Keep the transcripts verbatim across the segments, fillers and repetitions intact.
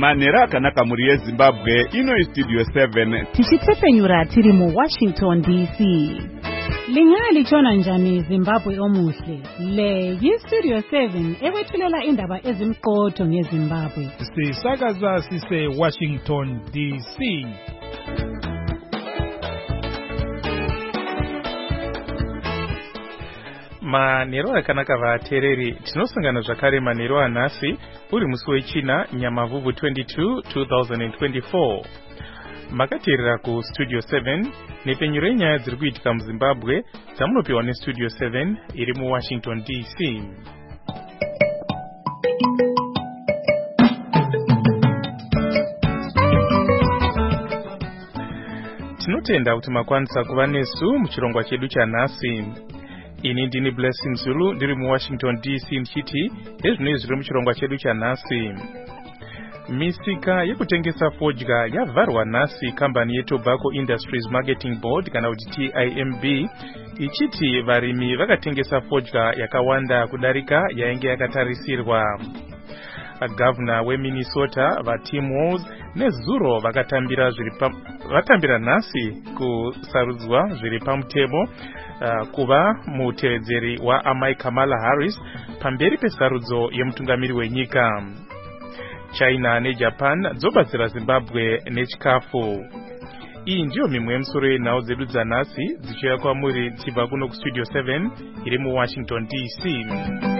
Manera Kanaka muri Zimbabwe ino Studio seven. Tichitsepenyura tiri mu Washington D C. Lingali chona njani Zimbabwe omuhle. Le yi Studio seven ewethulela indaba ezimqotho ngeZimbabwe. Sisakaza sise Washington D C. Manero akanaka vatereri tinosangana zvakare manero anhasi uri musi wechina Nyamavhuvhu twenty-two twenty twenty-four. Makateerera ku Studio seven nepenyuro yenyaya dziri kuitika muZimbabwe dzamunopiwa neStudio seven iri mu Washington D C. Tinotenda kuti makwanisa kuva nesu muchirongwa chedu chanhasi. Ini ndini Blessing Zulu ndiri mu Washington D C ndichiti ezvinoi zviri muchirongwa chedu chanhasi. Misika yekutengesa fodya yavharwa nhasi kambani yeTobacco Industries Marketing Board kana kuti T I M B ichiti varimi vakatengesa fodya yakawanda kudarika yainge yakatarisirwa. Governor weMinnesota vaTim Walz nezuro vakatambira zviri vatambira nhasi kusarudzwa zviri pamutemo uh, kuva mutevedzeri waamai Kamala Harris pamberi pesarudzo yemutungamiri wenyika. China neJapan dzobatsira Zimbabwe nechikafu. Iyi ndiyo mimwe yemusoro yenhau dzedu dzanhasi dzichiuya kwamuri tichibva kuno kuStudio seven iri mu Washington D C.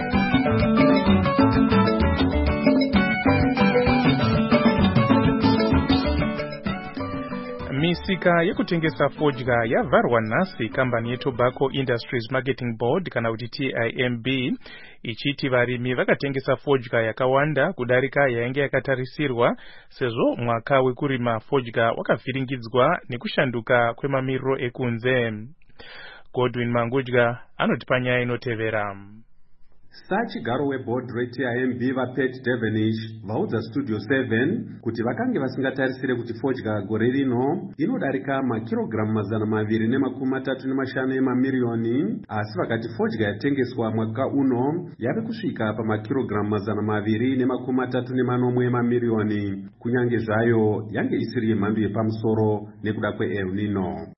Misika yekutengesa fodya yavharwa nhasi kambani yeTobacco Industries Marketing Board kana kuti T I M B ichiti varimi vakatengesa fodya yakawanda kudarika yainge yakatarisirwa sezvo mwaka wekurima fodya wakavhiringidzwa nekushanduka kwemamiriro ekunze. Godwin Mangudya anotipa nyaya inotevera. Sachigaro weboard re-T I M B vaPet Devenish vaudza Studio seven kuti vakange vasingatarisire kuti fodya gore rino inodarika makirogiramu mazana maviri nemakumi matatu nemashanu emamiriyoni, asi vakati fodya yatengeswa mwaka uno yave kusvika pamakirogiramu mazana maviri nemakumi matatu nemanomwe emamiriyoni, kunyange zvayo yange isiri yemhando yepamusoro nekuda kweEl Nino.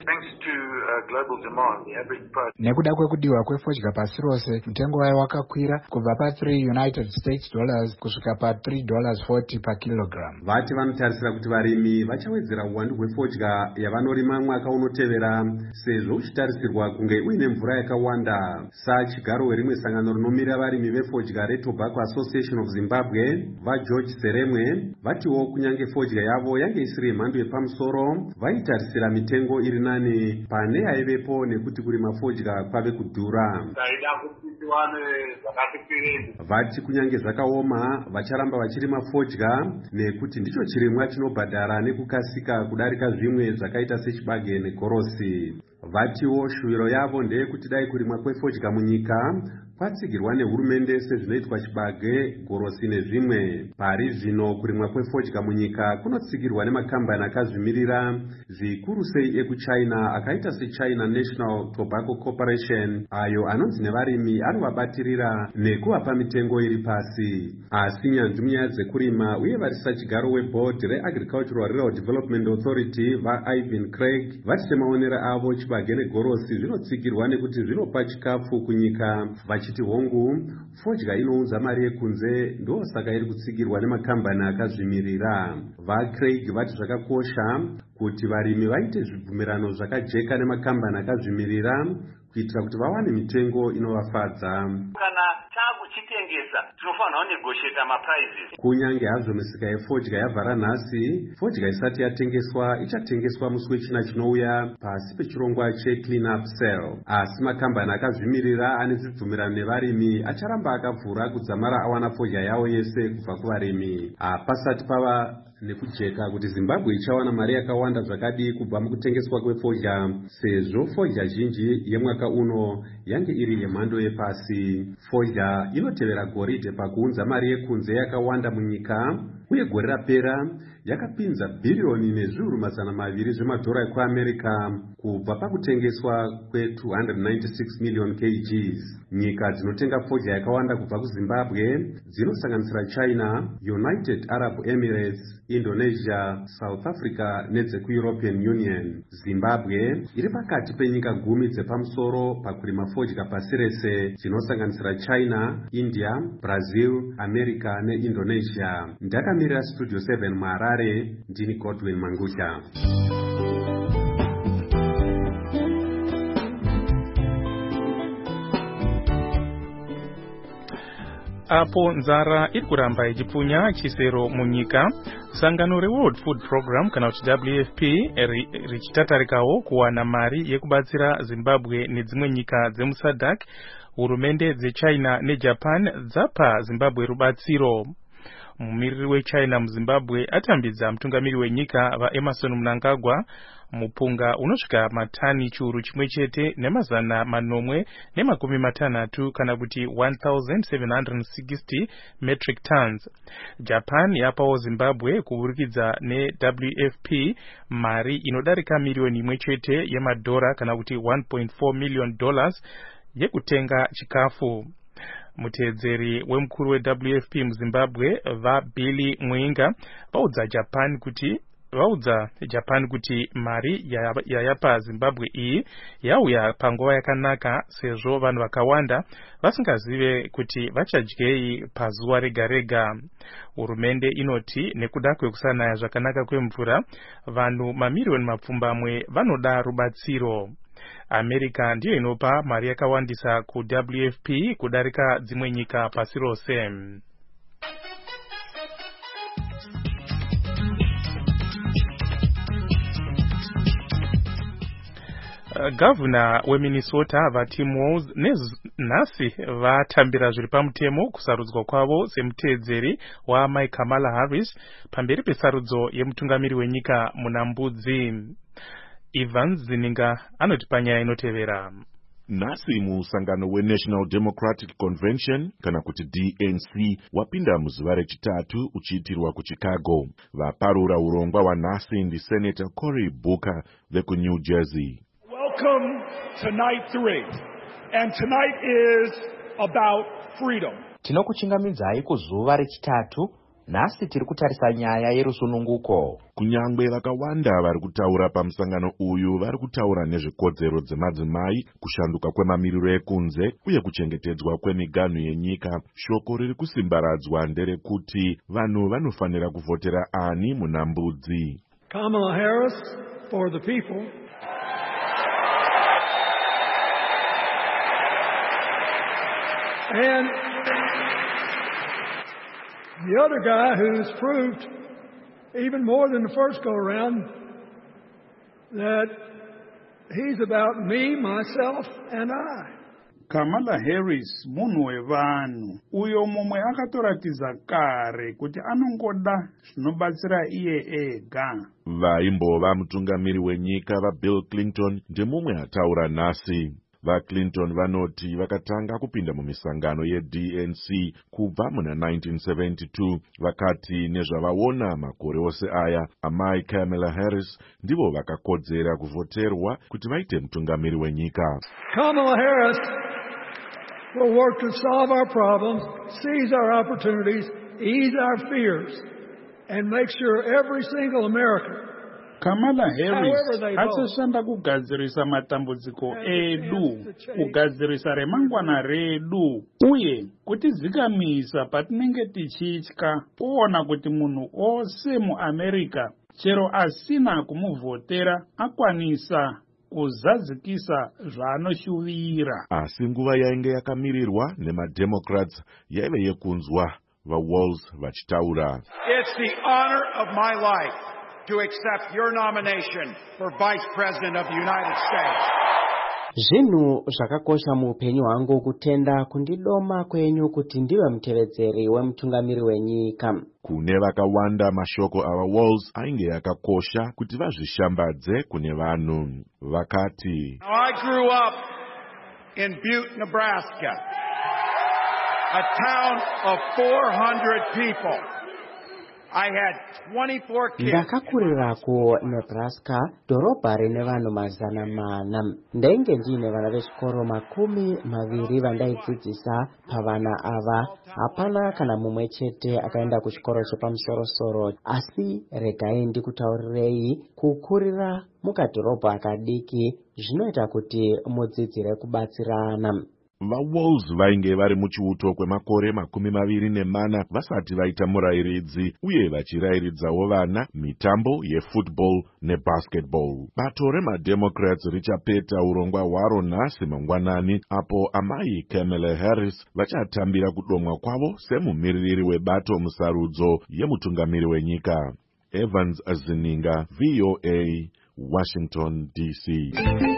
Nekuda kwekudiwa kwefodya pasi rose, mtengo wayo wakakwira kubva pa three United States dollars kusvika pa three dollars forty per kilogram. Vati vanotarisira kuti varimi vachawedzera uwandu hwefodya yavanorima mwaka unotevera sezvo uchitarisirwa kunge uine mvura yakawanda. Sachigaro werimwe sangano rinomirira varimi vefodya reTobacco Association of Zimbabwe vaGeorge Seremwe vatiwo kunyange fodya yavo yange isiri yemhando yepamusoro vaitarisira mitengo iri nani pane yaivepo nekuti kurima fodya kwave kudhura. Vati kunyange zvakaoma vacharamba vachirima fodya nekuti ndicho chirimwa chinobhadhara nekukasika kudarika zvimwe zvakaita sechibage negorosi. Vatiwo shuwiro yavo ndeyekuti dai kurimwa kwefodya munyika kwatsigirwa nehurumende sezvinoitwa chibage, gorosi nezvimwe. Pari zvino kurimwa kwefodya munyika kunotsigirwa nemakambani akazvimirira zvikuru sei ekuChina akaita seChina National Tobacco Corporation, ayo anonzi nevarimi anovabatirira nekuvapa mitengo iri pasi. Asi nyanzvi munyaya dzekurima uye vari sachigaro weboard reAgricultural Rural Development Authority vaIvan Craig vati semaonera avo chibage negorosi zvinotsigirwa nekuti zvinopa chikafu kunyika, vachiti hongu fodya inounza mari yekunze ndosaka iri kutsigirwa nemakambani akazvimirira. VaCraig vati zvakakosha kuti varimi vaite zvibvumirano zvakajeka nemakambani akazvimirira kuitira kuti vawane mitengo inovafadza. Kana takuchitengesa tinofanira kunegotiate maprizes. Kunyange hazvo misika yefodya yavhara nhasi, fodya isati yatengeswa ichatengeswa musi wechina chinouya pasi pechirongwa cheClean Up Sale. Asi makambani akazvimirira ane zvibvumirano nevarimi acharamba akavhura kudzamara awana fodya yawo yese kubva kuvarimi. Hapasati pava nekujeka kuti Zimbabwe ichawana mari yakawanda zvakadii kubva mukutengeswa kwefodya, sezvo fodya zhinji yemwaka uno yange iri yemhando yepasi. Fodya inotevera goridhe pakuunza mari yekunze yakawanda munyika, uye gore rapera yakapinza bhiriyoni nezviuru mazana maviri zvemadhora ekuamerica kubva pakutengeswa kwe two hundred ninety-six million kgs. Nyika dzinotenga fodya yakawanda kubva kuZimbabwe dzinosanganisira China, United Arab Emirates, Indonesia, South Africa nedzeku-European Union. Zimbabwe iri pakati penyika gumi dzepamusoro pakurima fodya pasi rese dzinosanganisira China, India, Brazil, America neIndonesia. Ndakamirira Studio seven muHarare, ndini Godwin Mangusha. Apo nzara iri kuramba ichipunya chisero munyika, sangano reWorld Food Program kana kuti W F P richitatarikawo kuwana mari yekubatsira Zimbabwe nedzimwe nyika dzemuSADC. Hurumende dzeChina neJapan dzapa Zimbabwe rubatsiro. Mumiriri weChina muZimbabwe atambidza mutungamiri wenyika vaEmerson Mnangagwa mupunga unosvika matani chiuru chimwe chete nemazana manomwe nemakumi matanhatu kana kuti one thousand seven hundred sixty metric tons. Japan yapawo Zimbabwe kuburikidza neW F P mari inodarika miliyoni imwe chete yemadhora kana kuti one point four million dollars yekutenga chikafu. Mutedzeri wemukuru weW F P muZimbabwe vaBilly Mwinga vaudza Japan kuti vaudza Japan kuti mari yayapa Zimbabwe iyi yauya panguva yakanaka sezvo vanhu vakawanda vasingazive kuti vachadyei pazuva rega rega. Hurumende inoti nekuda kwekusanaya zvakanaka kwemvura vanhu mamiliyoni mapfumbamwe vanoda rubatsiro. America ndiyo inopa mari yakawandisa ku W F P kudarika dzimwe nyika pasi rose. Uh, Governor weMinnesota vaTim Walz nhasi vatambira zviri pamutemo kusarudzwa kwavo semutedzeri waMai Kamala Harris pamberi pesarudzo yemutungamiri wenyika munambudzi. Evans Zininga anoti panyaya inotevera. Nhasi musangano weNational Democratic Convention kana kuti D N C wapinda muzuva rechitatu uchiitirwa kuChicago. Vaparura urongwa hwanhasi ndi Senator Cory Booker vekuNew Jersey. Welcome to night three, and tonight is about freedom. Tinokuchingamidzai kuzuva rechitatu. Nhasi tiri kutarisa nyaya yerusununguko. Kunyangwe vakawanda vari kutaura pamusangano uyu vari kutaura nezvekodzero dzemadzimai, kushanduka kwemamiriro ekunze uye kuchengetedzwa kwemiganhu yenyika. Shoko riri kusimbaradzwa nderekuti vanhu vanofanira kuvhotera ani munambudzi. Kamala Harris for the people. And the other guy who's proved even more than the first go around that he's about me, myself, and I. Kamala Harris munhu wevanhu uyo mumwe akatoratidza kare kuti anongoda zvinobatsira iye ega. Vaimbova mutungamiri wenyika vaBill Clinton ndemumwe ataura nhasi. VaClinton vanoti vakatanga kupinda mumisangano yeD N C kubva muna nineteen seventy-two vakati nezvavaona makore ose aya amai Kamala Harris ndivo vakakodzera kuvhoterwa kuti vaite mutungamiri wenyika. Kamala Harris will work to solve our problems, seize our opportunities, ease our fears, and make sure every single American. Kamala Harris achashanda kugadzirisa matambudziko edu, kugadzirisa remangwana redu, uye kutidzikamisa patinenge tichitya kuona kuti munhu ose muAmerica chero asina kumuvhotera akwanisa kuzadzikisa zvaanoshuvira. Asi nguva yainge yakamirirwa nemademocrats yaive yekunzwa vaWalz vachitaura. It's the honor of my life to accept your nomination for Vice President of the United States. Zvinhu zvakakosha muupenyu hwangu kutenda kundidoma kwenyu kuti ndiwe mutevedzeri wemutungamiri wenyika. Kune vakawanda mashoko ava Walz ainge yakakosha kuti vazvishambadze kune vanhu. Vakati, I grew up in Butte, Nebraska, a town of four hundred people. I had twenty-four kids. Ndakakurira ku Nebraska, dhorobha rine vanhu mazana mana. Ndenge ndine vana vechikoro makumi maviri vandaidzidzisa pavana ava. Hapana kana mumwe chete akaenda kuchikoro chepamusoro-soro. Asi regai ndikutaurirei, kukurira mukadhorobha akadiki zvinoita kuti mudzidzire kubatsirana. VaWolves vainge vari muchiuto kwemakore makumi maviri nemana vasati vaita murayiridzi uye vachirayiridzawo vana mitambo yefootball nebasketball. Bato remademocrats richapeta urongwa hwaro nhasi mangwanani, apo amai Kamala Harris vachatambira kudomwa kwavo semumiririri webato musarudzo yemutungamiri wenyika. Evans Azininga, V O A, Washington D C.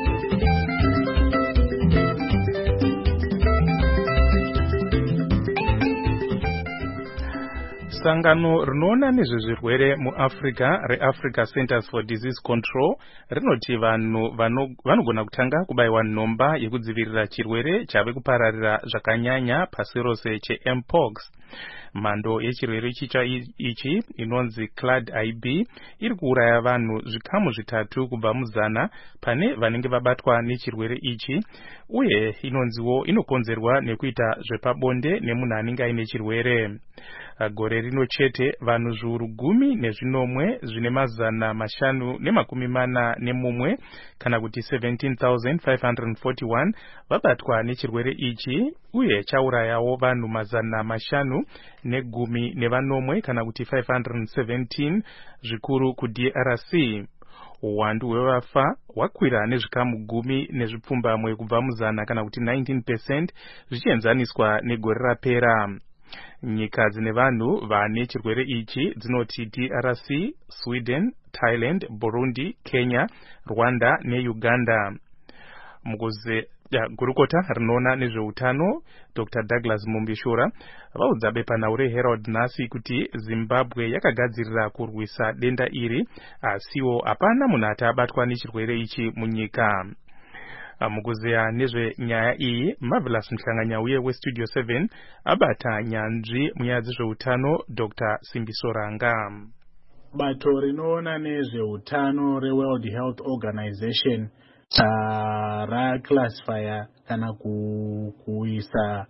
Sangano rinoona nezvezvirwere muAfrica reAfrica Centers for Disease Control rinoti vanhu vanogona kutanga kubayiwa nhomba yekudzivirira chirwere chave kupararira zvakanyanya pasi rose cheMpox. Mhando yechirwere chicha ichi inonzi Clade I B iri kuuraya vanhu zvikamu zvitatu kubva muzana pane vanenge vabatwa nechirwere ichi, uye inonziwo inokonzerwa nekuita zvepabonde nemunhu anenge aine chirwere. Gore rino chete vanhu zviuru gumi nezvinomwe zvine mazana mashanu nemakumi mana nemumwe kana kuti seventeen thousand five hundred forty-one vabatwa nechirwere ichi, uye chaurayawo vanhu mazana mashanu negumi nevanomwe kana kuti five hundred seventeen zvikuru kuD R C. Uwandu hwevafa hwakwira nezvikamu gumi nezvipfumbamwe kubva muzana kana kuti nineteen percent zvichienzaniswa negore rapera. Nyika dzine vanhu vane chirwere ichi dzinoti D R C, Sweden, Thailand, Burundi, Kenya, Rwanda neUganda. Mukuze ya gurukota rinoona nezveutano Doctor Douglas Mumbishura vaudza bepanaure Herald nhasi kuti Zimbabwe yakagadzirira kurwisa denda iri, asiwo hapana munhu abatwa nechirwere ichi munyika. Mukuzeya nezvenyaya iyi, Marvelous Mhlanganyauye weStudio seven abata nyanzvi munyaya dzezveutano Doctor Simbisoranga. Bato rinoona nezveutano reWorld Health Organization uh, raclassifya kana kuisa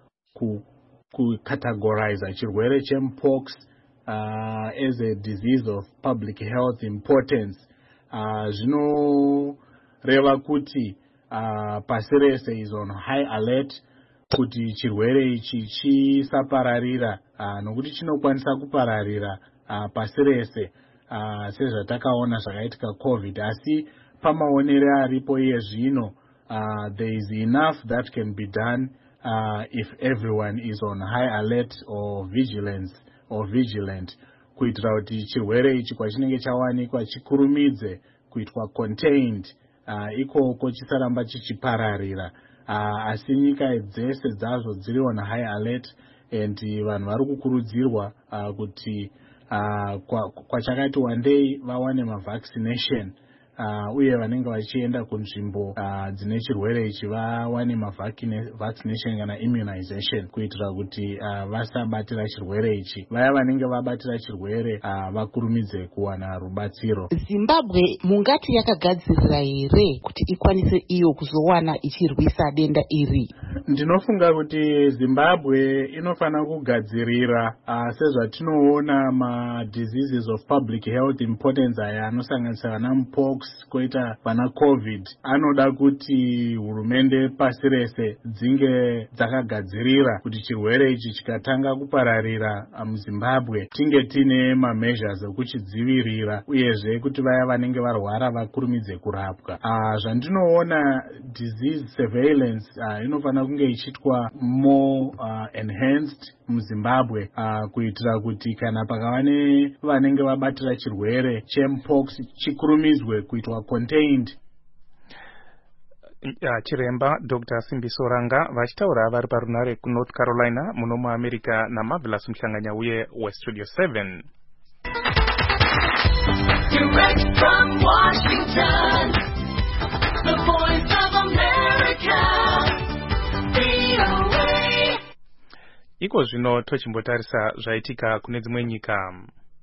kucategorize chirwere cheMpox uh, as a disease of public health importance. Uh, zvinoreva kuti Uh, pasi rese is on high alert kuti chirwere ichi chisapararira, uh, nokuti chinokwanisa kupararira uh, pasi rese uh, sezvatakaona zvakaitika COVID. Asi pamaonere aripo iye zvino, uh, there is enough that can be done uh, if everyone is on high alert or vigilance or vigilant, kuitira kuti chirwere ichi kwachinenge chawanikwa chikurumidze kuitwa contained, Uh, ikoko chisaramba chichipararira. Uh, asi nyika dzese dzazo dziri on high alert, and vanhu vari kukurudzirwa uh, kuti uh, kwachakati kwa wandei vawane mavaccination, uh, uye vanenge vachienda kunzvimbo uh, dzine chirwere ichi vawane mavaccination kana immunization, kuitira kuti uh, vasabatira chirwere ichi. Vaya vanenge vabatira chirwere uh, vakurumidze kuwana rubatsiro. Zimbabwe mungati yakagadzirira here kuti ikwanise iyo kuzowana ichirwisa denda iri? Ndinofunga kuti Zimbabwe inofana kugadzirira uh, sezvatinoona ma diseases of public health importance aya anosanganisa vana Mpox koita vana COVID. Anoda kuti hurumende pasi rese dzinge dzakagadzirira kuti chirwere ichi chikatanga kupararira muZimbabwe tinge tine ma measures ekuchidzivirira, uyezve kuti vaya vanenge varwara vakurumidze kurapwa. Uh, zvandinoona disease surveillance uh, inofana kunge ichitwa more uh, enhanced muZimbabwe, uh, kuitira kuti kana pakava ne vanenge vabatira chirwere cheMpox chikurumizwe kuitwa contained. Chiremba Doctor Simbisoranga vachitaura vari parunare kuNorth Carolina muno muAmerica naMarvelous Mhlanganyauye weStudio seven. Direct from Washington, the voice of America, V O A. Iko zvino tochimbotarisa zvaitika kune dzimwe nyika.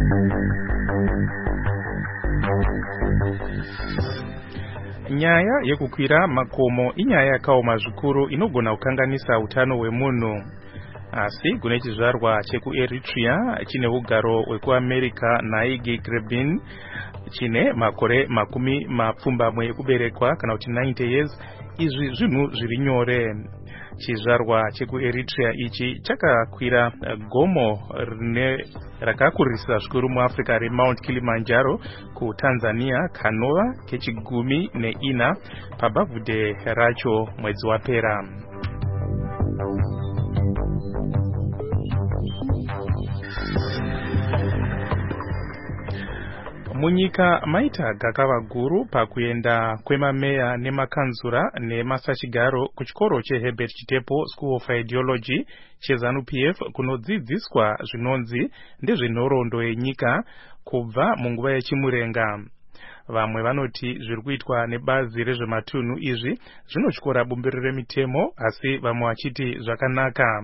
Nyaya yekukwira makomo inyaya yakaoma zvikuru inogona kukanganisa utano hwemunhu. Asi kune chizvarwa chekuEritrea chine ugaro wekuAmerica naIgi Grebin chine makore makumi mapfumbamwe ekuberekwa kana kuti ninety years, izvi zvinhu zviri nyore. Chizvarwa chekuEritrea ichi chakakwira gomo rine rakakurisa zvikuru muAfrica reMount Kilimanjaro kuTanzania kanova kechigumi neina pabhavhudhe racho mwedzi wapera. Munyika maita gakava guru pakuenda kwemameya nemakanzura nemasachigaro kuchikoro cheHerbert Chitepo School of Ideology cheZANU-P F kunodzidziswa zvinonzi ndezvenhoroondo yenyika kubva munguva yechimurenga. Vamwe vanoti zviri kuitwa nebazi rezvematunhu izvi zvinotyora bumbiro remitemo, asi vamwe vachiti zvakanaka.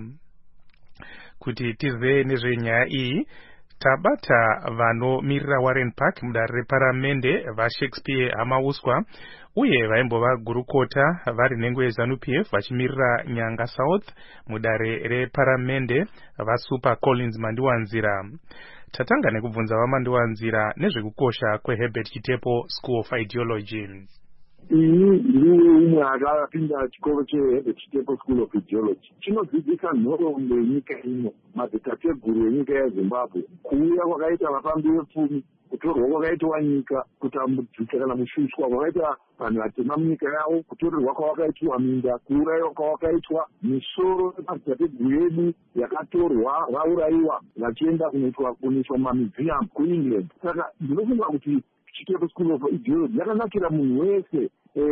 Kuti tizive nezvenyaya iyi, tabata vanomirira Warren Park mudare reparamende vaShakespeare Hamauswa uye vaimbova gurukota vari nhengo yeZANU-P F vachimirira Nyanga South mudare reparamende vaSuper Collins Mandiwanzira. Tatanga nekubvunza vaMandiwanzira nezvekukosha kweHerbert Chitepo School of Ideology. Ini ndiwe umwe akapinda chikoro cheHerbert Chitepo School of Ideology. Chinodzidzisa nhoroondo yenyika ino, madzitateguru enyika yeZimbabwe, kuuya kwakaita vafambi vepfumi, kutorwa kwakaitwa nyika, kutambudzika kana mushushwa kwakaita vanhu vatema munyika yavo, kutorerwa kwavakaitwa minda, kuurayiwa kwavakaitwa misoro yemadzitateguru edu yakatorwa vaurayiwa vachienda kunoitwa kunoiswa mumamiziamu kuEngland. Saka ndinofunga kuti Chitepo School of Ideology yakanakira munhu wese.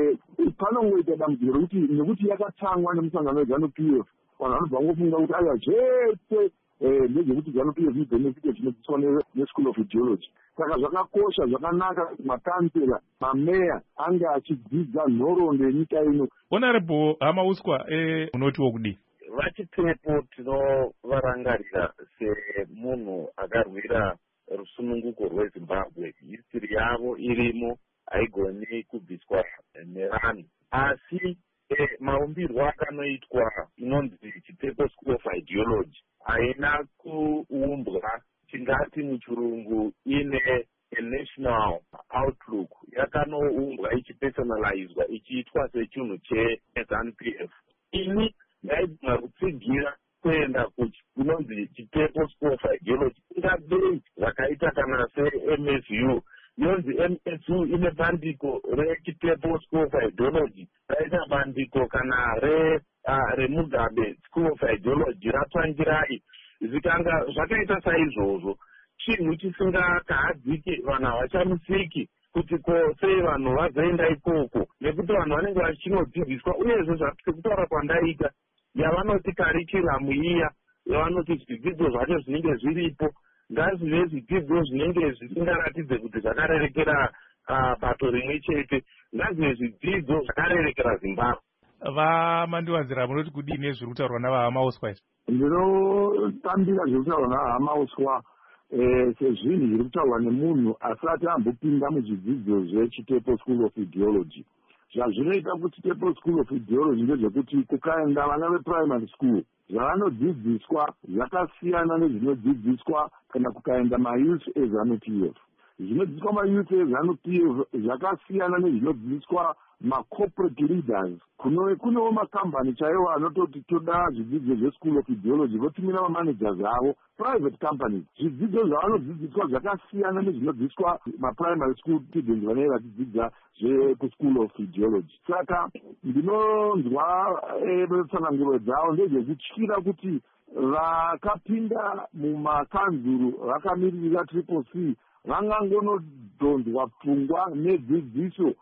Panongoita dambudziko rekuti nekuti yakatsangwa nemusangano weZANU-P F, vanhu vanobva ngofunga kuti aya zvese ndezvekuti ZANU-P F ibhenefite zvinodzidziswa neSchool of Ideology. Saka zvakakosha, zvakanaka kuti makansela, mameya ange achidzidza nhoroondo yenyika ino. Honorable Hamauswa, unotiwo kudi? VaChitepo tinovarangarira semunhu akarwira rusununguko rweZimbabwe. History yavo irimo, haigoni kubviswa nevanhu. Asi eh, maumbirwo akanoitwa inonzi Chitepo School of Ideology haina kuumbwa tingati muchirungu ine a national outlook. Yakanoumbwa ichipersonalizwa ichiitwa sechinhu cheZANU-P F. Ini ndaigona kutsigira kuenda kunonzi Chitepo School of Ideology ingadei zvakaita kana se-M S U. Yonzi M S U ine bandiko reChitepo School of Ideology, raita bandiko kana re uh, reMugabe School of Ideology ratsvangirai. Zvikanga zvakaita saizvozvo, chinhu chisingakahadzike, vanhu havachamusiki kuti ko sei vanhu vazoenda ikoko, nekuti vanhu vanenge vachinodzidziswa. Uyezve sekutaura kwandaita, yavanoti karikiramu iya, yavanoti zvidzidzo zvacho zvinenge zviripo ngazvive zvidzidzo zvinenge zvisingaratidze kuti zvakarerekera uh, bato rimwe chete, ngazvive zvidzidzo zvakarerekera Zimbabwe. VaMandiwanzira, munoti kudii nezviri kutaurwa navaHamauswa izvi? Ndinotambira zviri kutaurwa navaHamauswa sezvinhu zviri kutaurwa nemunhu asati ambopinda muzvidzidzo zveChitepo School of Ideology. Zvazvinoita kuti Chitepo School of Ideology ndezvekuti kukaenda vana veprimary school, zvavanodzidziswa zvakasiyana nezvinodzidziswa kana kukaenda mayouth eZANU-P F. Zvinodzidziswa mayouth eZANU-P F zvakasiyana nezvinodzidziswa macorporate leaders. Kunewo makambani chaiwo anototi toda zvidzidzo zveSchool of Ideology votumira mamanagers avo, private companies. Zvidzidzo zvavanodzidziswa zvakasiyana nezvinodzidziswa maprimary school students vanenge vachidzidza zvekuSchool of Ideology. Saka ndinonzwa tsananguro dzavo ndezvekutyira kuti vakapinda mumakanzuru vakamirira Triple C vangangonodhonzwa pfungwa nedzidziso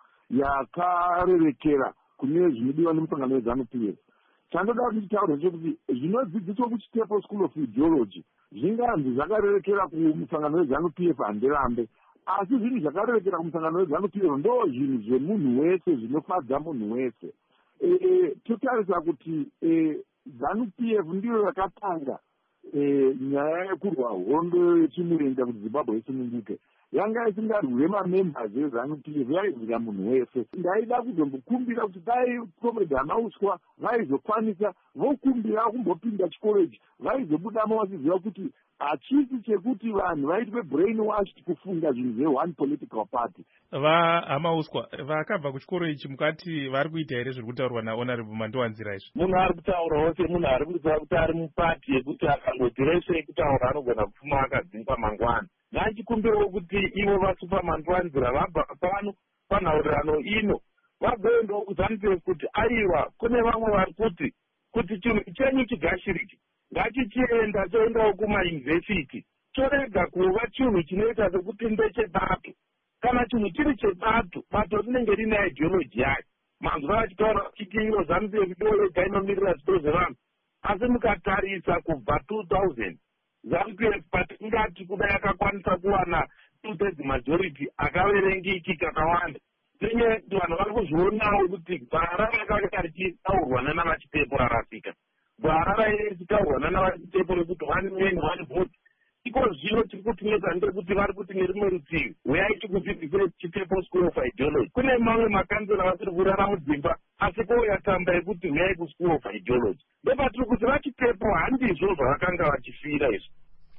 yakarerekera kune zvinodiwa nemusangano weZANU-P F. Chandoda kuti taure chekuti zvinodzidziswa kuChitepo School of Ideology zvinganzi zvakarerekera kumusangano weZANU-P F handirambe, asi zvinhu zvakarerekera kumusangano weZANU-P F ndo zvinhu zvemunhu wese, zvinofadza munhu wese. Totarisa kuti ZANU-P F ndiyo yakatanga nyaya yekurwa hondo yechimuenda kuti zimbabwe isununguke yanga isingarwe mamembers ezanu p f yaizira munhu wese. Ndaida kuzombokumbira kuti dai comrade Hamauswa vaizokwanisa vokumbira kumbopinda chikoro ichi vaizobudamo vachiziva kuti hachisi chekuti vanhu vaitwe brain washed kufunga zvinhu zve-one political party. vaHamauswa vakabva kuchikoro ichi mukati vari kuita here zviri kutaurwa nahonorable Mandiwanzira izvi? Munhu ari kutaurawo semunhu ari kuziva kuti ari mupati yekuti akangoti reshe kutaura anogona kupfuma akadzingwa mangwana. Ngachikumbirawo kuti ivo vasupa Mandiwanzira vabva pano panhaurirano ino vagoendawo kuZANU-P F kuti aiwa kune vamwe vari kuti kuti chinhu chenyu chigashiriki ngachichienda choendawo kumayunivhesiti chorega kuva chinhu chinoita sekuti ndechebato. Kana chinhu chiri chebato bato rinenge rine ideology yayo. Manzwa vachitaura vachiti iro ZANU-P F dole gainomirira zvitoro zvevanhu asi mukatarisa kubva two thousand ZANU-P F patingati kuda yakakwanisa kuwana two-thirds majority akaverengiki kakawanda nenyaya yekuti vanhu vari kuzvionawo kuti gwara rakanga richitaurwa nanavaChitepo rarasika. Gwara raive richitaurwa nanavaChitepo rekuti one man one vote. Iko zvino tiri kutinetsa ndekuti vari kuti nerimwe rutivi uyai tikudzidzise Chitepo school of ideology. Kune mamwe makanzera vasiri kurara mudzimba asi koyatamba yekuti uyai kuschool of ideology. Ndopatiri kuti vaChitepo handizvo zvavakanga vachifira izvo.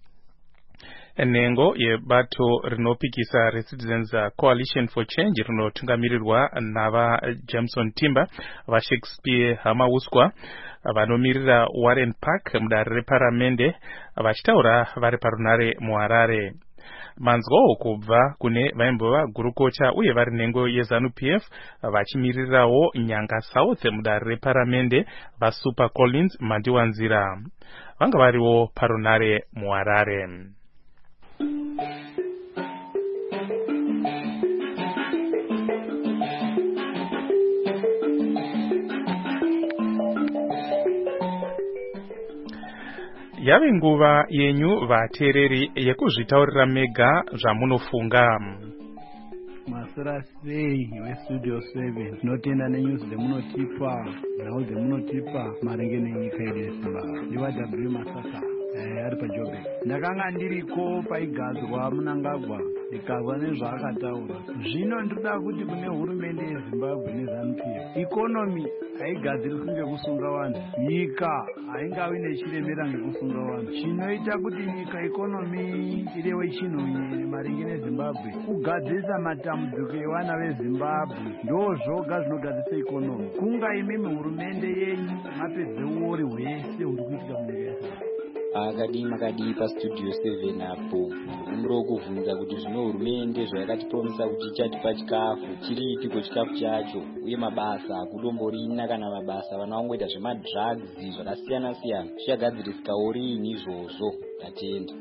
Nhengo yebato rinopikisa reCitizens Coalition for Change rinotungamirirwa navaJameson Timber vaShakespeare Hamauswa vanomiririra Warren Park mudare reparamende vachitaura vari parunare muHarare. Manzwawo kubva kune vaimbova gurukocha uye vari nhengo yeZANU-P F vachimiririrawo Nyanga South mudare reparamende vaSuper Collins Mandiwanzira vanga variwo parunare muHarare. Yave nguva yenyu vateereri yekuzvitaurira mega zvamunofunga. Masera sei weStudio seven tinotenda nenyuzi dzemunotipa nhau dzemunotipa maringe nenyika yedu yeZimbabwe. Ndiva W Masaka ari paJoburg. Ndakanga ndiriko paigadzirwa Mnangagwa ndikabva nezvaakataura. Zvino ndinoda kuti kune hurumende yeZimbabwe neZANU-P F ikonomi haigadziriswi ngekusunga vanhu, nyika haingavi nechiremera ngekusunga vanhu. Chinoita kuti nyika ikonomi irewe chinhu maringe neZimbabwe kugadzirisa matambudziko evana veZimbabwe ndo zvoga zvinogadzirisa ikonomi. Kunga imimi hurumende yenyu mapedze uori hwese huri kuitika munyika yeZimbabwe. akadii makadii paStudio seven apo umuro kuvhunza kuti zvino hurumende zvayakatipromisa kuti ichatipa chikafu chiriitiko chikafu chacho uye mabasa akudomborina kana mabasa vanavangoita zvemadrugs zvakasiyana siyana zvichagadzirisikawo riini izvozvo. Tatenda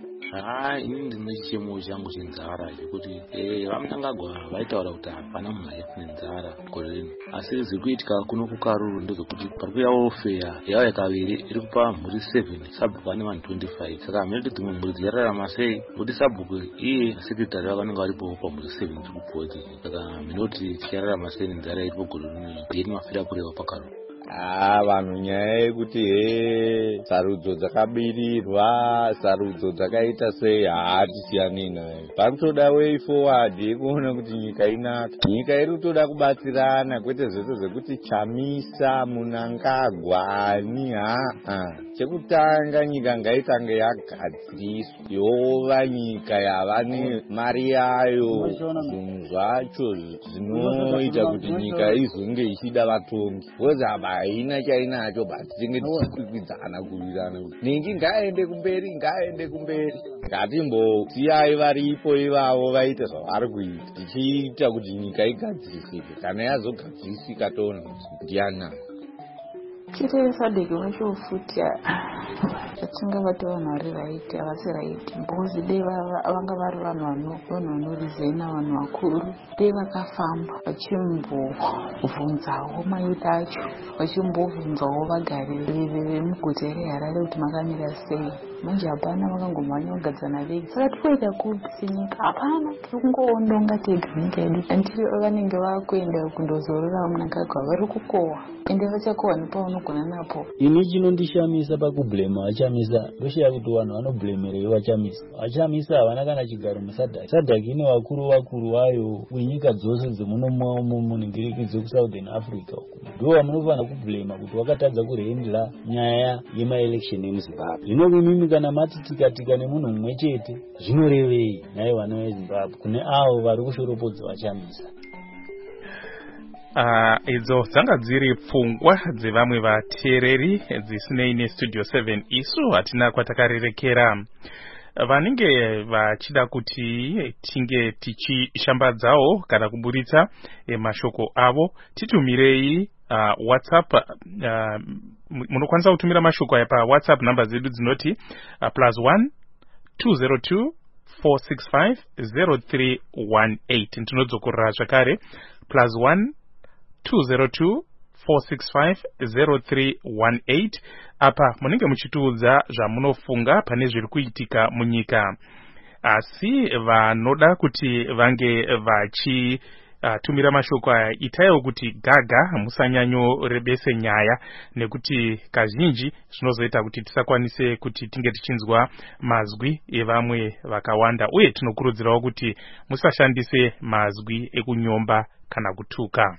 ha ini ndine chichemo changu chenzara chekuti eh vaMnangagwa vaitaura kuti hapana munhu aifa nenzara gore rino asi ziri kuitika kuno kukaruru ndezvekuti parikuyawo fea yavo yakaviri iri kupa mhuri seven sabhuku ane vanhu twenty-five saka mhuri dzimwe mhuri dzichararama sei kuti sabhuku iye sekretari vavanenge varipo pamhuri seven dziri kupuwa idzi saka minoti tichararama sei nenzara iripo gore rino ndiyeni mafira kureva pakaruru. Ah, vanhu nyaya yekuti he sarudzo dzakabirirwa sarudzo dzakaita sei hatisiyani nayo. Panotoda way forward yekuona kuti nyika inaka. Nyika iri kutoda kubatsirana kwete zvese zvekuti Chamisa Mnangagwa ani haa. Chekutanga nyika ngaitange yagadziriswa yova nyika yava nemari yayo zvinhu zvacho zvinoita kuti nyika izonge ichida vatongi. Haina chainacho basi tinge tichikwikwidzana kurirana ningi ngaende kumberi ngaende kumberi ngatimbosiyai varipo ivavo vaite zvavari kuita tichiita kuti nyika igadzirisike. Kana yazogadzirisika toona kuti ndiana chiri sadeki vacho futi chatinga vati vanhu vari raiti havasi raiti mbozi dei vanga vari vanhu vanhu vanorizena vanhu vakuru dei vakafamba vachimbobvunzawo mayuta acho vachimbobvunzawo vagari vemuguta reHarare kuti makamira sei. manje hapana vakangomhanya kugadzana vegi. Saka tikoita kuti senyika hapana tiri kungoondonga tega nyika yedu andiri vanenge vakuenda kundozorora munangagwa vari kukohwa ende vachakohwa nepaunogona napo. Ini chinondishamisa pakublema vachamisa ndoshaya kuti vanhu vanoblemerei vachamisa vachamisa havana kana chigaro musadhaki. Sadhaki ine vakuru vakuru vayo wenyika dzose dzemunomwa muningiriki dzekusouthern Africa ndo vamunofanira kublema kuti wakatadza kuhendla nyaya yemaelection emuzimbabwe. Zvino imimi kana mati tikatika nemunhu mumwe chete zvinorevei naye vana vezimbabwe kune avo vari kushoropodza vachamisa. Uh, idzo dzanga dziri pfungwa dzevamwe vateereri dzisinei nestudio seven. Isu hatina kwatakarerekera. Vanenge vachida kuti tinge tichishambadzawo kana kuburitsa e, mashoko avo titumirei uh, WhatsApp. Uh, munokwanisa kutumira mashoko aya pa WhatsApp namba zedu dzinoti uh, plus one two zero two four six five zero three one eight. Ndinodzokorera zvakare plus one two zero two four six five zero three one eight. Apa munenge muchitiudza zvamunofunga pane zviri kuitika munyika. Asi vanoda kuti vange vachi uh, tumira mashoko aya itaiwo kuti gaga musanyanyo rebese nyaya nekuti kazhinji zvinozoita kuti tisakwanise kuti tinge tichinzwa mazwi evamwe vakawanda uye tinokurudzirawo kuti musashandise mazwi ekunyomba kana kutuka.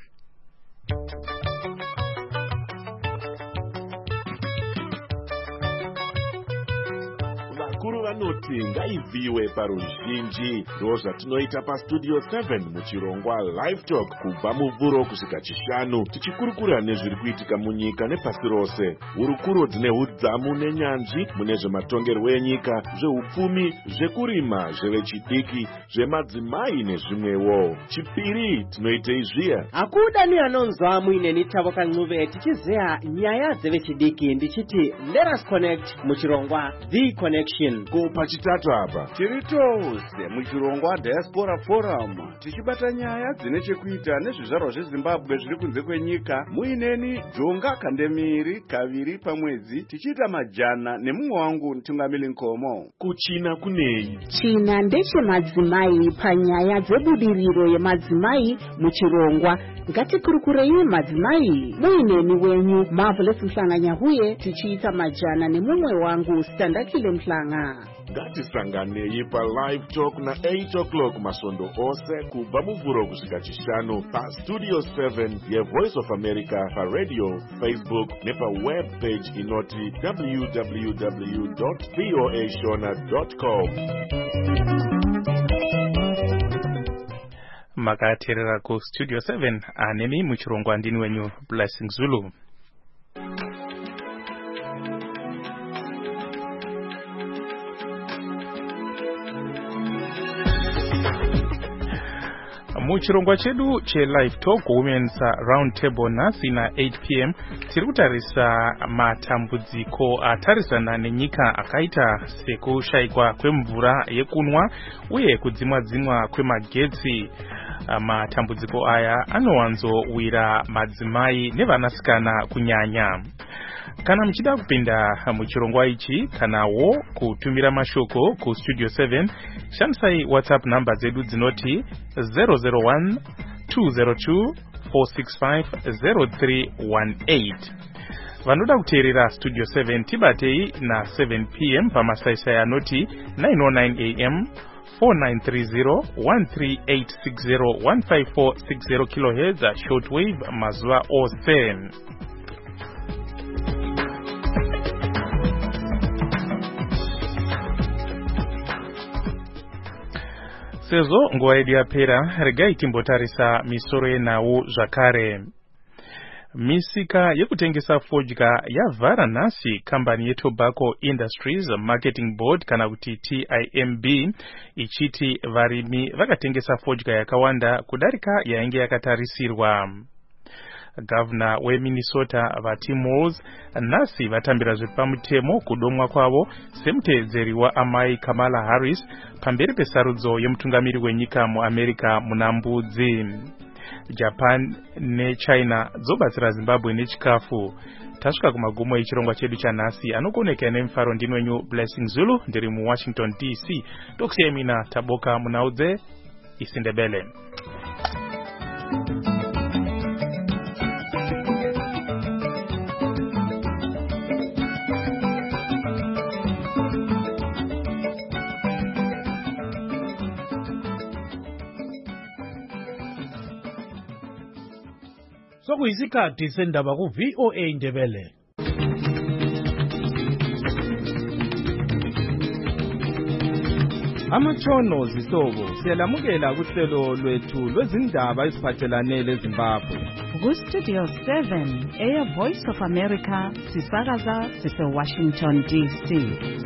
Vakuru vanoti ngaivhiwe paruzhinji. Ndo zvatinoita pastudio seven muchirongwa live talk kubva muvhuro kusvika chishanu tichikurukura nezviri kuitika munyika nepasi rose. Hurukuro dzine hudzamu nenyanzvi mune zvematongerwo enyika, zveupfumi, zvekurima, zvevechidiki, zvemadzimai nezvimwewo. Chipiri tinoitei zviya. Akuda ni anonzwa muine nitavo kan'uve tichizeya nyaya dzevechidiki ndichiti let us connect muchirongwa the connection. Ko pachitatu apa tiri tose muchirongwa diaspora forum tichibata nyaya dzine chekuita nezvizvarwa zvezimbabwe zviri kunze kwenyika. Muineni Jonga Kandemiri kaviri pamwedzi tichiita majana nemumwe wangu Tungamili Nkomo. Kuchina kunei? China ndechemadzimai panyaya dzebudiriro yemadzimai muchirongwa. Ngatikurukurei madzimai. Muineni wenyu Marvelous Mhlanganyahuye tichiita majana nemumwe wangu Standakile Mhlanga. Ngatisanganei pa live talk na eight o'clock masondo ose kubva muvhuro kusvika chishanu pa studio seven ye Voice of America pa radio, Facebook nepa web page inoti w w w dot voa shona dot com. Makateerera ku studio seven anemi muchirongwa ndini wenyu Blessing Zulu. Muchirongwa chedu che live talk women's round table nasi na eight p m tiri kutarisa matambudziko atarisana nenyika akaita sekushayikwa kwemvura yekunwa uye kudzimwa dzimwa kwemagetsi. Matambudziko aya anowanzowira madzimai nevanasikana kunyanya. Kana muchida kupinda muchirongwa ichi kanawo kutumira mashoko ku studio seven shandisai WhatsApp number zedu dzinoti zero zero one two zero two four six five zero three one eight. Vanoda kuteerera studio seven tibatei na seven p m pamasaisai anoti nine oh nine a m four nine three zero one three eight six zero one five four six zero kilohertz shortwave mazuva ose. Sezo nguva yedu yapera, regai timbotarisa misoro yenawo zvakare. Misika yekutengesa fodya yavhara nhasi kambani yeTobacco Industries Marketing Board kana kuti T I M B ichiti varimi vakatengesa fodya yakawanda kudarika yainge yakatarisirwa. Governor weMinnesota vaTim Walz nhasi vatambira zvepamutemo kudomwa kwavo semutevedzeri waamai Kamala Harris pamberi pesarudzo yemutungamiri wenyika muAmerica muna mbudzi. Japan neChina dzobatsira Zimbabwe nechikafu. Tasvika kumagumo echirongwa chedu chanhasi anokoneka nemufaro ndinwenyu Blessing Zulu ndiri muWashington D C. Tokusiyai mina Taboka Munaudze Isindebele. Sokuyisikhathi sendaba ku V O A Ndebele. Amatshono zihlobo siyalamukela kuhlelo lwethu lwezindaba eziphathelane leZimbabwe. Ku-Studio seven, Air Voice of America, sisakaza sise-Washington D C.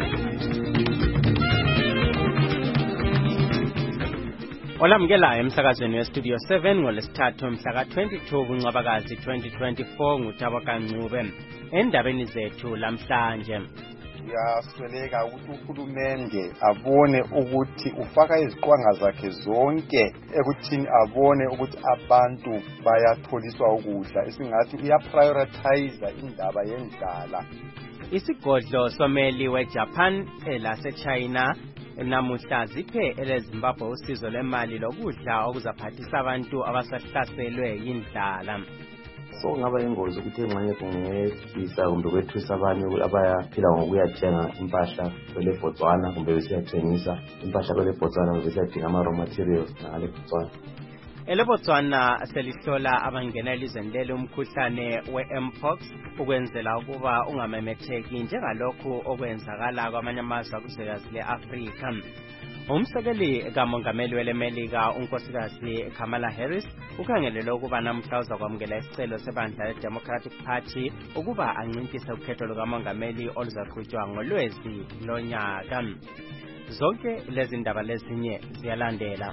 Olamukela emsakazweni weStudio seven ngolesithathu mhla twenty-two kuNcwabakazi twenty twenty-four nguTaboka Ncube. Endabeni zethu lamhlanje kuyasweleka ukuthi uhulumende abone ukuthi ufaka iziqwanga zakhe zonke ekuthini abone ukuthi abantu bayatholiswa ukudla, esingathi uyaprioritize indaba yendlala. Isigodlo someli weJapan elaseChina namuhla ziphe eleZimbabwe usizo lwemali lokudla okuzaphathisa abantu abasahlaselwe yindlala. So ngaba ingozi ukuthi engxenye kungehlisa kumbe kwethwisa abanye abayaphila ngokuyathenga impahla kwele Botswana kumbe besiyathengisa impahla kwele Botswana kumbe besiyadinga ama-raw materials ngale Botswana. Ele Botswana selihlola abangena elizweni leli umkhuhlane we-Mpox ukwenzela ukuba ungamemetheki njengalokhu okwenzakala kwamanye amazwe akuzwekazi le-Afrika. Umsekeli kamongameli welemelika unkosikazi Kamala Harris ukhangelele ukuba namhla uzakwamukela isicelo sebandla le-Democratic Party ukuba anciphise ukhetho lukamongameli oluzaqhutshwa ngolwezi lonyaka. Zonke lezi ndaba lezinye ziyalandela.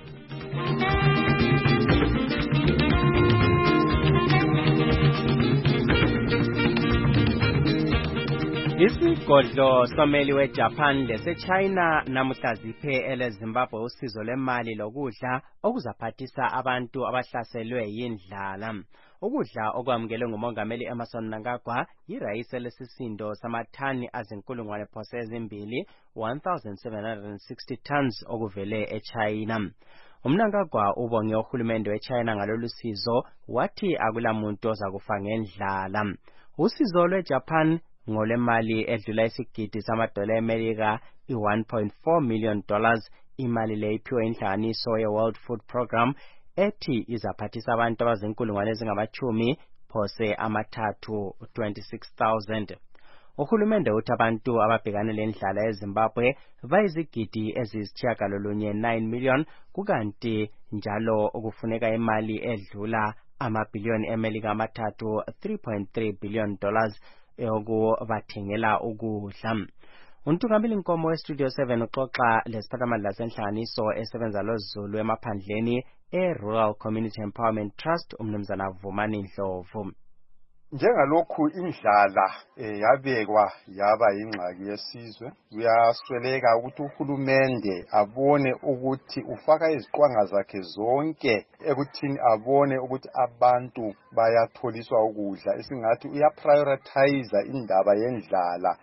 Isigodlo someli weJapan leseChina namuhla ziphe eleZimbabwe usizo lwemali lokudla okuzaphathisa abantu abahlaselwe yindlala. Ukudla okwamukelwe ngumongameli Emmerson Mnangagwa yirayisi lesisindo samathani azinkulungwane phose ezimbili one thousand seven hundred sixty tons okuvele eChina. Umnangagwa ubonge uhulumende weChina ngalolu sizo wathi akulamuntu ozakufa ngendlala. Usizo lweJapan ngolemali edlula isigidi samadola eMelika i one point four million dollars imali le iphiwe inhlanganiso ye-World Food Program ethi izaphathisa abantu abazinkulungwane ezingamachumi phose amathathu twenty-six thousand. Uhulumende uthi abantu ababhekane lendlala eZimbabwe bayizigidi eziyisitshiyagalolunye nine million kukanti njalo ukufuneka imali edlula amabhiliyoni eMelika amathathu three point three billion dollars eyokubathengela ukudla. Untungameli Nkomo weStudio seven uxoxa lesiphathamandla senhlanganiso esebenza lozulu emaphandleni e-Rural Community Empowerment Trust umnumzana Vumani Ndlovu. Njengalokhu indlala yabekwa yaba ingxaki yesizwe, uyasweleka ukuthi uhulumende abone ukuthi ufaka iziqwanga zakhe zonke ekuthini abone ukuthi abantu bayatholiswa ukudla, esingathi uyaprioritize indaba yendlala,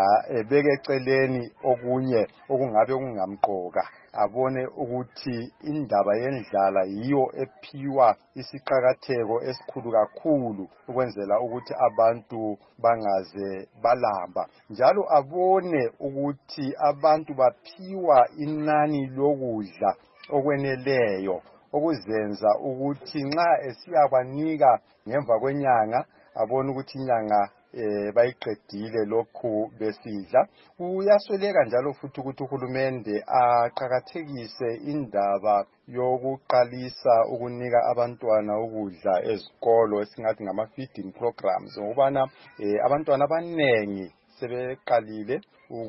ebeke eceleni okunye okungabe kungamqoka, abone ukuthi indaba yendlala yiyo ephiwa isiqhakatheko esikhulu kakhulu ukwenzela ukuthi abantu bangaze balamba. Njalo abone ukuthi abantu baphiwa inani lokudla okweneleyo okuzenza ukuthi nxa esiyakwanika ngemva kwenyanga abone ukuthi inyanga eh bayiqedile lokhu besidla. Uyasweleka njalo futhi ukuthi uhulumende aqhakathekise indaba yokuqalisa ukunika abantwana ukudla ezikolo esingathi ngama feeding programs, ngobana eh abantwana abanengi sebeqalile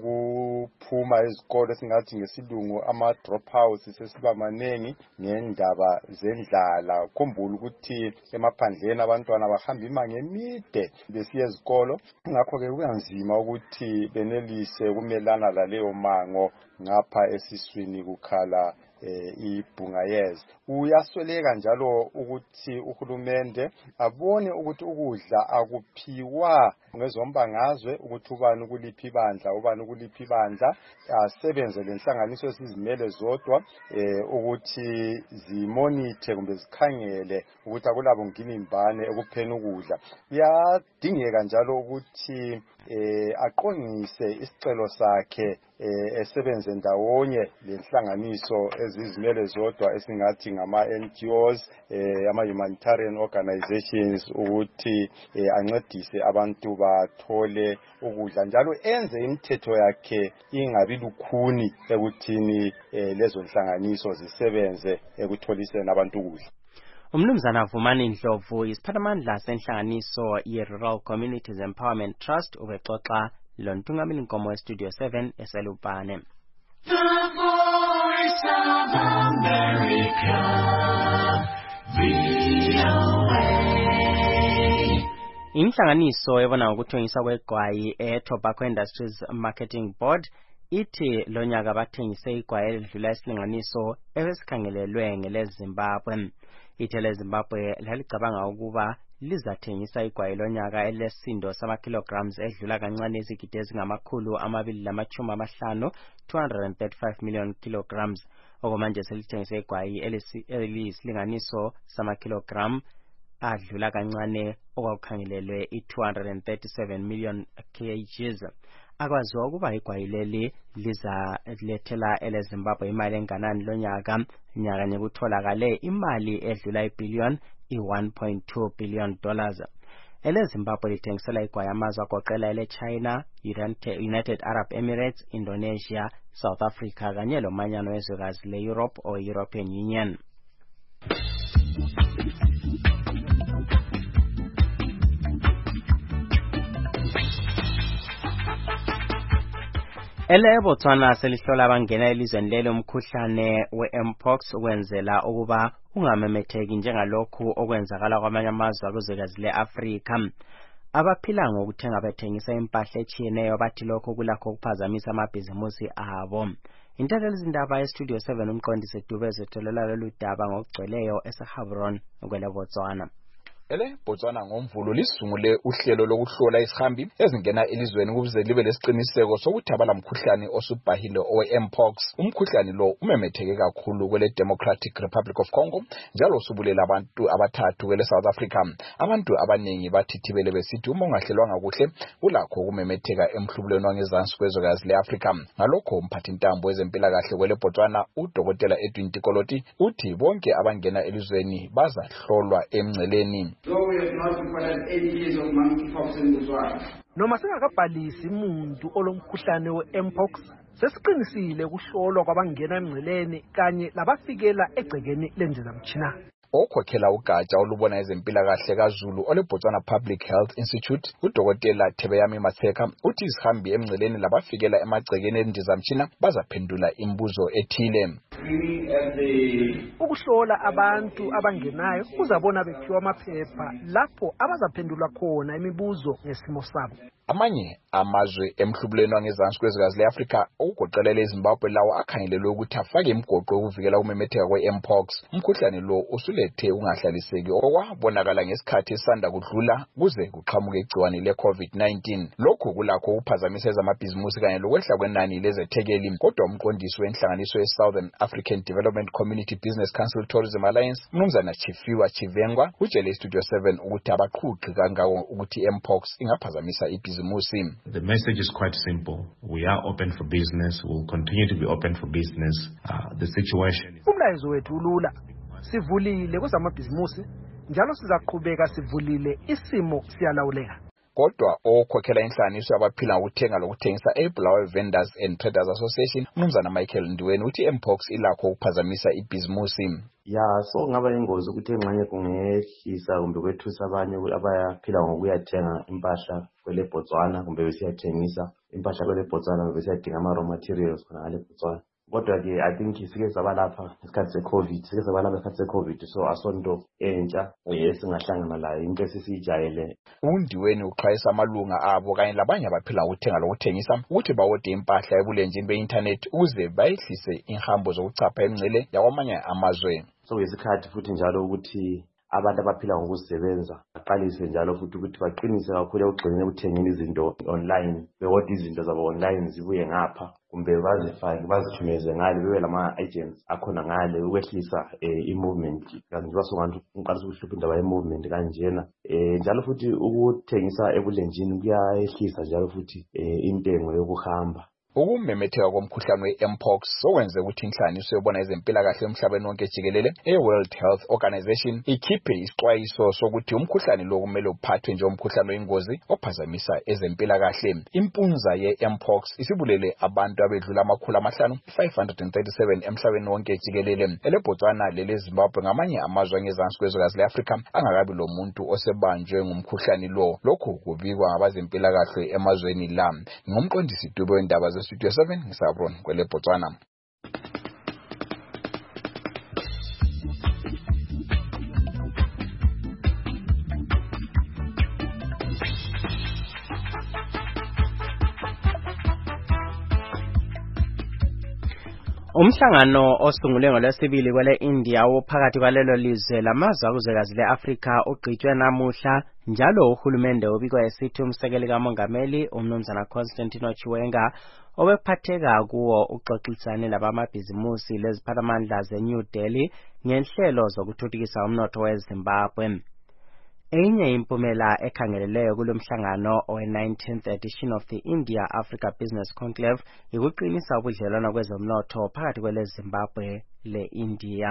ukuphuma ezikolo esingathi ngesilungu ama dropouts sesiba manengi ngendaba zendlala. Khumbula ukuthi emaphandleni abantwana bahamba imango emide besiya ezikolo, ngakho ke kuyanzima ukuthi benelise ukumelana laleyo mango ngapha esiswini kukhala ibhungayeza. Uyasweleka njalo ukuthi uhulumende abone ukuthi ukudla akuphiwa ngezombangazwe ukuthi ubani kuliphi bandla ubani kuliphi bandla, asebenze lenhlanganiso esizimele zodwa ukuthi zimonithe kumbe zikhangele ukuthi akulabo nginimbane ekupheni ukudla. Kuyadingeka njalo ukuthi aqongise isicelo sakhe esebenze ndawonye lenhlanganiso ezizimele zodwa esingathi ngama N G Os, ama humanitarian organizations, ukuthi ancedise abantu bathole ukudla njalo enze imithetho yakhe ingabi lukhuni ekuthini lezo nhlanganiso zisebenze ekutholiseni abantu ukudla. Umnumzana Vumani Ndlovu isiphathamandla senhlanganiso ye-Rural Communities Empowerment Trust ubexoxa lontungameli nkomo weStudio seven eselupane. The Voice of America, V O A. Inhlanganiso ebona ngokuthengisa kwegwayi eTobacco Industries Marketing Board ithi lonyaka bathengise igwayi elidlula isilinganiso ebesikhangelelwe ngeleZimbabwe. Ithe Zimbabwe lalicabanga ukuba lizathengisa igwayi lonyaka elesindo sama-kilograms edlula kancane izigidi ezingamakhulu amabili lamatshumi amahlanu two hundred thirty-five million kilograms. Okomanje selithengise igwayi eliyisilinganiso sama-kilogram adlula kancane okwakukhangelelwe i-two hundred thirty-seven million kgs. Akwaziwa ukuba igwayi leli lizalethela eleZimbabwe imali enganani lonyaka. Nyaka nekutholakale imali edlula ibillion i-one point two billion dollars. EleZimbabwe lithengisela igwayi amazwe agoqela ele-China, United Arab Emirates, Indonesia, South Africa kanye lomanyano wezwekazi le-Europe or European Union. Ele Botswana selihlola abangena elizweni lelo umkhuhlane we-mpox ukwenzela ukuba ungamemetheki njengalokhu okwenzakala kwamanye amazwe akuzwekazi le-Afrika. Abaphila ngokuthenga bethengisa impahla etshiyeneyo bathi lokho kulakho ukuphazamisa amabhizimusi abo. Intatheli zindaba yeStudio seven umqondisi Dubeze tholela lolu daba ngokugcweleyo eseHabron kwele Botswana. Ele Botswana ngomvulo lisungule uhlelo lokuhlola isihambi ezingena elizweni ukuze libe lesiqiniseko sokuthi abalamkhuhlane osubhahile owe-mpox. Umkhuhlane lo umemetheke kakhulu kwele Democratic Republic of Congo njalo usubulela abantu abathathu kwele South Africa. Abantu abaningi bathithibele besithi uma ungahlelwanga kuhle ulakho ukumemetheka emhlubulweni wangezansi kwezwekazi le-Afrika. Ngalokho umphathintambo wezempilakahle kwele Botswana uDokotela Edwin Tikoloti uthi bonke abangena elizweni bazahlolwa emngceleni. So we have not reported any case of monkeypox in Botswana. Noma singakabhalisi umuntu olomkhuhlane we-mpox, sesiqinisile ukuhlolwa kwabangena emngceleni kanye labafikela egcekeni lendizamtshina. Okhokhela ugatsha olubona ezempilakahle kaZulu ole Botswana Public Health Institute uDokotela Thebeyami Matheka uthi isihambi emngceleni labafikela emagcekeni endizamtshina bazaphendula imibuzo ethile. Ukuhlola abantu abangenayo kuzabona bephiwa amaphepha lapho abazaphendula khona imibuzo ngesimo sabo. Amanye amazwe emhlubulweni wangezansi kwezwekazi le-Afrika okugoqela eZimbabwe lawo akhangelelwe ukuthi afake imigoqo yokuvikela ukumemetheka kwe-mpox. Umkhuhlane lo usulethe ungahlaliseki okwabonakala ngesikhathi esanda kudlula kuze kuqhamuke igciwane le-COVID nineteen. Lokhu kulakho ukuphazamisa ezamabhizimusi kanye lokwehla kwenani lezethekeli. Kodwa umqondisi wenhlanganiso ye-Southern African Development Community Business Council Tourism Alliance Mnumzana Chifiwa Chivengwa utshele iStudio seven ukuthi abaqhuqi kangako ukuthi i-mpox ingaphazamisa ibhizimusi. The message is quite simple. We are open for business. We'll continue to be open for business. Uh, the situation is... Umlayezo wethu ulula. Sivulile kwezamabhizimusi njalo sizaqhubeka sivulile, isimo siyalawuleka. Kodwa okhokhela inhlanganiso abaphila ngokuthenga lokuthengisa eBulawayo Vendors and Traders Association Mnumzana Michael Ndiweni uthi mpox ilakho ukuphazamisa ibhizimusi. Ya, so ngaba ingozi ukuthi engxenye kungehlisa kumbe kwethusa abanye abayaphila ngokuyathenga impahla kwele Botswana kumbe besiyathengisa impahla kwele Botswana kumbe besiyadinga ama raw materials khona ngale Botswana. kodwa ke I think sike saba lapha isikhathi se-COVID sike saba lapha isikhathi se-COVID so asonto entsha esingahlangana layo into esisijayele. uNdiweni uxwayisa amalunga abo kanye labanye abaphila ukuthenga lokuthengisa ukuthi bawode impahla ebulenjini be-internet ukuze bayehlise inhambo zokuchapha emngcele yakwamanye amazwe. So ngesikhathi futhi njalo ukuthi abantu abaphila ngokuzisebenza baqalise njalo futhi ukuthi baqinise kakhulu ekugcineni ukuthengeni izinto online, bewode izinto zabo online zibuye ngapha kumbe bazifake bazithumeze ngale bebe lama agents akhona ngale ukwehlisa i-movement kanti basongathi uqalisa ukuhlupha indaba ye-movement kanjena. Eh njalo futhi ukuthengisa ebulenjini kuyayehlisa njalo futhi intengo yokuhamba. Ukumemetheka komkhuhlane we-mpox sokwenze ukuthi inhlanganiso yobona ezempilakahle emhlabeni wonke jikelele e-World Health Organization ikhiphe isixwayiso sokuthi umkhuhlane lo kumele uphathwe njengomkhuhlane oyingozi ophazamisa ezempilakahle. Impunza ye-mpox isibulele abantu abedlula amakhulu amahlanu five hundred thirty-seven emhlabeni wonke jikelele. EleBotswana leleZimbabwe ngamanye amazwe angezansi kwezwekazi le-Afrika angakabi lo muntu osebanjwe ngumkhuhlane lo. Lokhu kubikwa ngabazempilakahle emazweni la. Ngumqondisi Dube wendaba Studio seven ngisabron kwele Botswana. Umhlangano osungulwe ngolwesibili kwele India ophakathi kwalelo lizwe lamazwe akuzwekazi le-Afrika ugqitshwe namuhla njalo uhulumende obikwa esithi umsekeli kamongameli umnumzana Constantino Chiwenga obephatheka kuwo uxoxisane labamabhizimusi leziphathamandla ze-New Delhi ngenhlelo zokuthuthukisa umnotho weZimbabwe. Enye impumela ekhangeleleyo kulomhlangano owe-nineteenth edition of the India Africa Business Conclave ikuqinisa ubudlelwano kwezomnotho phakathi kwele Zimbabwe le-India.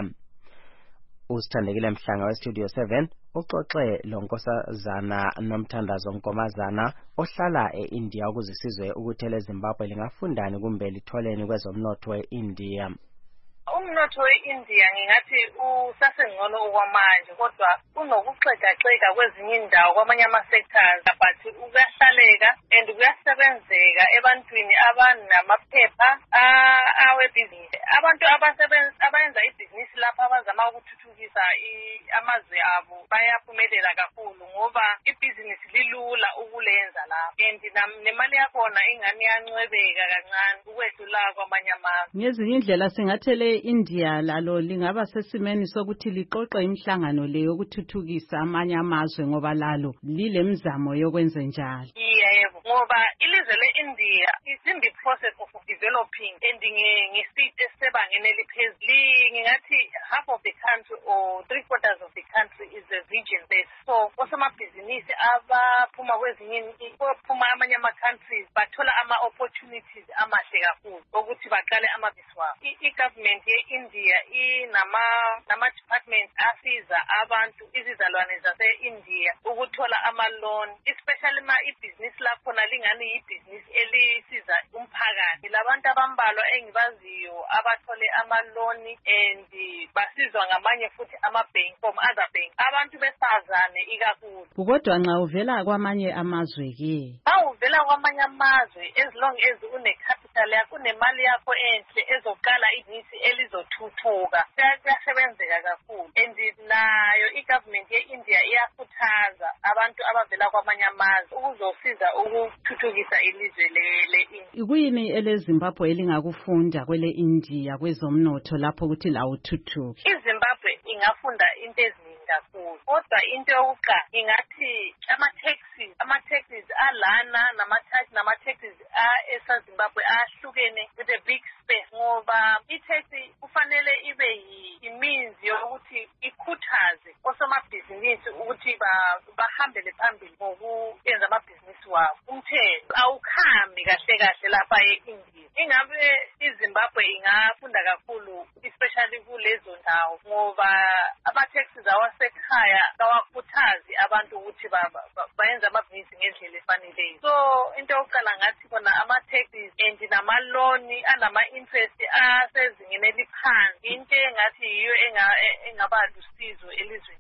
Usithandekile Mhlanga we-Studio seven uxoxe lonkosazana Nomthandazo Nkomazana ohlala e-India ukuze sizwe ukuthi eleZimbabwe lingafundani kumbe litholeni kwezomnotho we-India. Umnotho we-India ngingathi usasengcono okwamanje kodwa unokuxega-xega kwezinye indawo kwamanye ama-sectors but kuyahlaleka and kuyasebenzeka ebantwini abanamaphepha awebhizinisi. Abantu abayenza ibhizinisi lapha abazama ukuthuthukisa amazwe abo bayaphumelela kakhulu ngoba ibhizinisi lilula ukulenza lapha and nemali yakhona ingani yancwebeka kancane ukwedlula kwamanye amazwe. Ngezinye indlela singathele India lalo lingaba sesimeni sokuthi liqoqe imihlangano le yokuthuthukisa amanye amazwe ngoba lalo lilemizamo yokwenza njalo. Yebo ngoba ilizwe le-India is in the process of developing and ngespeed esebangeni eliphezulu. Ngingathi half of the country or three quarters of the country is a region based. So osomabhizinisi abaphuma kwezinye kuphuma amanye ama-countries bathola ama-opportunities amahle kakhulu ukuthi baqale amabhizinisi wabo. I-government ye-India inama nama-departments asiza abantu izizalwane zase-India ukuthola ama-loan, especially ma ibhizinisi lakhona lingani yibhizinisi elisiza umphakathi. Labantu abambalwa engibaziyo abathole ama-loan and basizwa ngamanye futhi ama-bank from other banks. Abantu besifazane ikakhulu. Kodwa nxa uvela kwamanye amazwe ke? Xa uvela kwamanye amazwe as long as une-capital yakho unemali yakho enhle ezoqala ibhizinisi elizothuthuka kuyasebenzeka kakhulu and nayo i-government ye-India iyakhuthaza abantu abavela kwamanye amazwe ukuzosiza ukuthuthukisa ilizwe le-India. Ikuyini eleZimbabwe elingakufunda kwele India kwezomnotho lapho ukuthi lawuthuthuke? iZimbabwe ingafunda into eziningi kakhulu kodwa into yokuqala ingathi ama-taxes ama-taxes alana nama-tax nama-taxes esaZimbabwe ahlukene with a big space ngoba i-tax kufanele ibe yi-means yokuthi ikhuthaze osomabhizinisi ukuthi bahambele phambili ngokwenza amabhizinisi wabo. Umthetho awukhambi kahle kahle lapha e-India. Ingabe iZimbabwe ingafunda kakhulu especially kulezo ndawo ngoba ama-taxes awasekhaya kawakhuthazi abantu ukuthi bayenze amabhizinisi ngendlela efaneleyo. So into yokuqala ngathi khona ama-taxes and namaloni anama-interest asezingeni eliphansi into engathi yiyo engaba lusizo elizweni.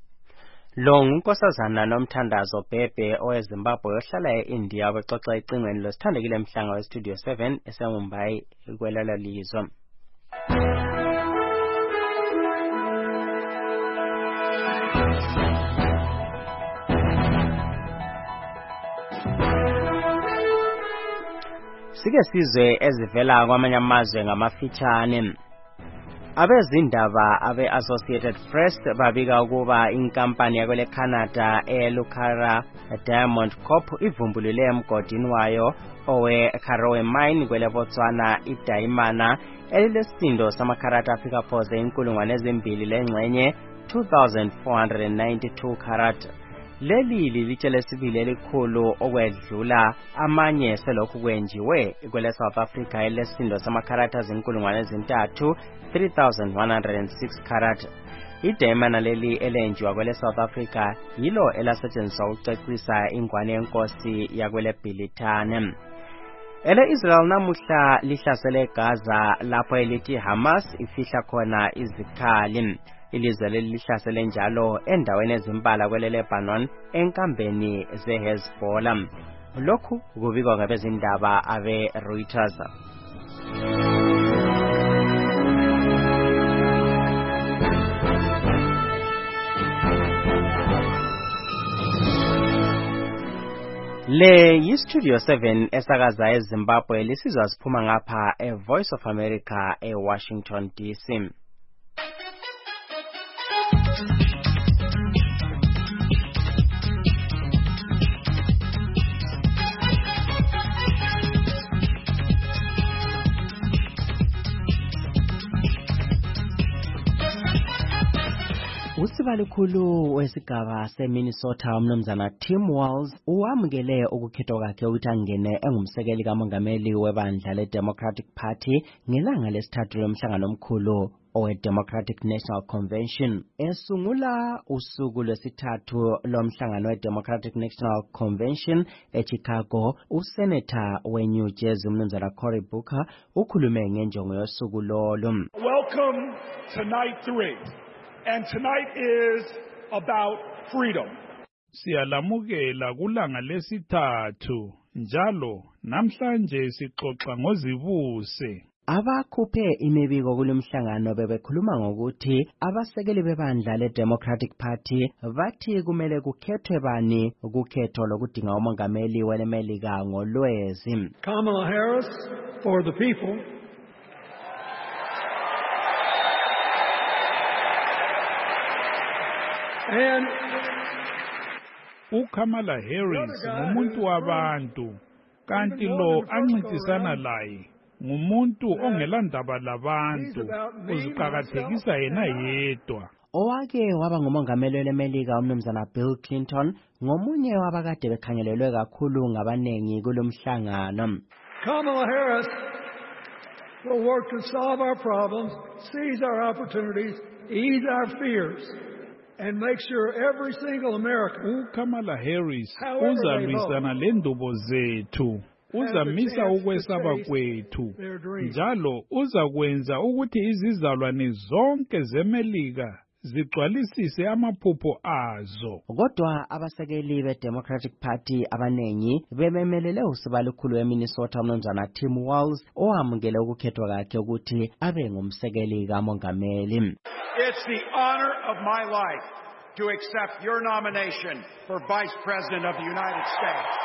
Lo ngunkosazana Nomthandazo Bhebhe oweZimbabwe ohlala e-India obexoxa icingweni losithandekile Mhlanga we-Studio seven eseMumbai kwelelo lizwe. Sike sizwe ezivela kwamanye amazwe ngamafitshane. Abezindaba abe-Associated Press babika ukuba inkampani yakwele Canada eLucara Diamond Corp ivumbulule emgodini wayo owe-Karowe Mine kwele Botswana idayimana elilesindo samakharat afika phoze inkulungwane ezimbili lengxenye two thousand four hundred ninety-two karat. Leli lilitshe lesibili elikhulu okwedlula amanye selokhu kwenjiwe kwele South Africa elesindo samakharat azinkulungwane ezintathu three thousand one hundred six karat. Idayimana leli elenjiwa kwele South Africa yilo elasetshenziswa ukucecisa ingwane yenkosi yakwele Bhilithane. Ele Israel namuhla lihlasele Gaza lapho elithi Hamas ifihla khona izikhali. Ilizwe leli lihlasele njalo endaweni ezimbala kwele Lebanon enkambeni zeHezbollah. Lokhu kubikwa ngabezindaba abe Reuters. Le yi-Studio seven esakaza eZimbabwe lisizwa siphuma ngapha e-Voice of America e-Washington D C. Usibalikhulu wesigaba seMinnesota umnumzana Tim Walz uwamukele ukukhethwa kwakhe ukuthi angene engumsekeli kamongameli webandla le-Democratic Party ngelanga lesithathu lomhlangano omkhulu owe-Democratic National Convention. Esungula usuku lwesithathu lomhlangano we-Democratic National Convention eChicago, usenator we-New Jersey umnumzana Cory Booker ukhulume ngenjongo yosuku lolo. Welcome to night three. And tonight is about freedom. Siyalamukela kulanga lesithathu njalo namhlanje sixoxa ngozibuse. Abakhuphe imibiko kulomhlangano bebekhuluma ngokuthi abasekeli bebandla le-Democratic Party bathi kumele kukhethwe bani ukukhetho lokudinga umongameli welemelika ngolwezi. Kamala Harris for the people. And uKamala Harris ngumuntu wabantu kanti lo ancintisana laye ngumuntu ongelandaba labantu uziqhakathekisa yena yedwa. Owake waba ngumongameli welemelika umnumzana Bill Clinton ngomunye wabakade bekhangelelwe kakhulu ngabanengi kulomhlangano. Kamala Harris will work to solve our problems, seize our opportunities, ease our fears. And make sure every single American, uKamala Harris uzalwisana lendubo zethu, uzamisa ukwesaba kwethu, njalo uzakwenza ukuthi izizalwane zonke zemelika zigcwalisise amaphupho azo. Kodwa abasekeli be-Democratic Party abanengi bememelele usibalikhulu eMinnesota umnumzana Tim Walz owamukele ukukhethwa kwakhe ukuthi abe ngumsekeli kamongameli. It's the honor of my life to accept your nomination for Vice President of the United States.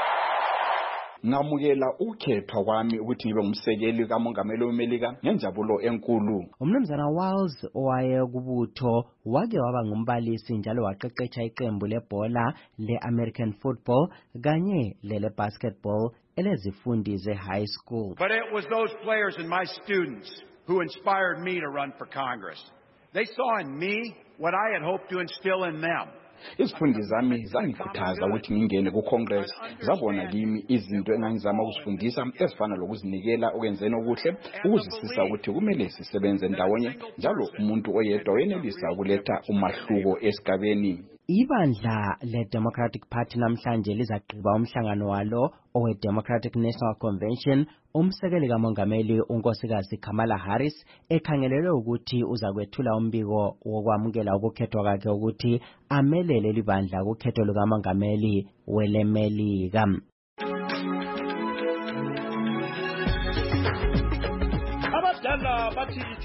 Ngamukela ukukhethwa kwami ukuthi ngibe ngumsekeli kamongameli wemelika ngenjabulo enkulu. Umnumzana Walz owaye kubutho wake waba ngumbalisi njalo waqeqesha iqembu lebhola le-American football kanye lele basketball elezifundi ze-high school. But it was those players and my students who inspired me to run for Congress. They saw in me what I had hoped to instill in them. Izifundi zami zangikhuthaza ukuthi ngingene ku-Congress, zabona kimi izinto engangizama ukuzifundisa ezifana lokuzinikela okwenzeni okuhle, ukuzisisa ukuthi kumele sisebenze ndawonye, njalo umuntu oyedwa wenelisa ukuletha umahluko esigabeni. Ibandla le-Democratic Party namhlanje lizagqiba umhlangano walo owe-Democratic National Convention umsekeli kamongameli unkosikazi Kamala Harris ekhangelelwe ukuthi uzakwethula umbiko wokwamukela ukukhethwa kwakhe ukuthi amelele libandla ukhetho lukamongameli welemelika. Abadala bathi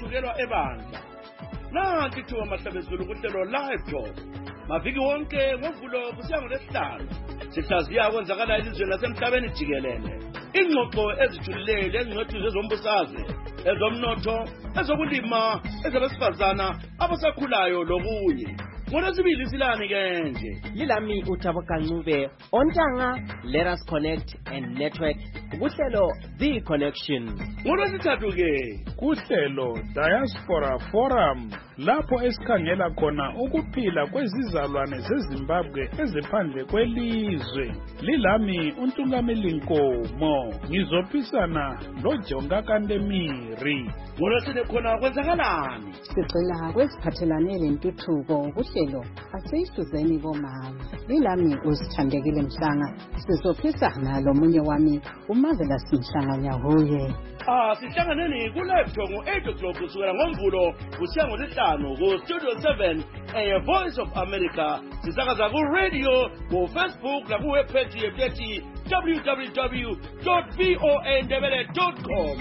ukuthukelwa ebandla. Nanti ithuba Mahlabezulu kuhlelo Live Talk. Maviki wonke ngovulo kusiya ngolesihlanu. Sihlaziya kwenzakala elizweni lasemhlabeni jikelele. Ingxoxo ezijulile ezingcwethu zezombusazwe, ezomnotho, ezokulima, ezabesifazana, abasakhulayo lokunye. Ngolwesibili silani ke nje. Lilami uThabo Kancube, ontanga, let us connect and network. Kuhlelo The Connection. Ngolwesithathu ke kuhlelo Diaspora Forum, lapho esikhangela khona ukuphila kwezizalwane zeZimbabwe eziphandle kwelizwe. Lilami uNtungameli Nkomo, ngizophisana loJonga Kandemiri. Ngolwesine khona kwenzakalani? Sigxila kweziphathelane lentuthuko kuhlelo asiyihluzeni bomama. Lilami uzithandekile Mhlanga, sizophisana lomunye wami uMarvelous Mhlanga Nyahuye. Ah, sihlanganeni ku Live Talk ngo eight o'clock kusukela ngomvulo kusiya ngolesihlanu ku Studio seven e Voice of America. Sisakaza ku radio, ku Facebook na ku webpage yethi w w w dot voa ndebele dot com.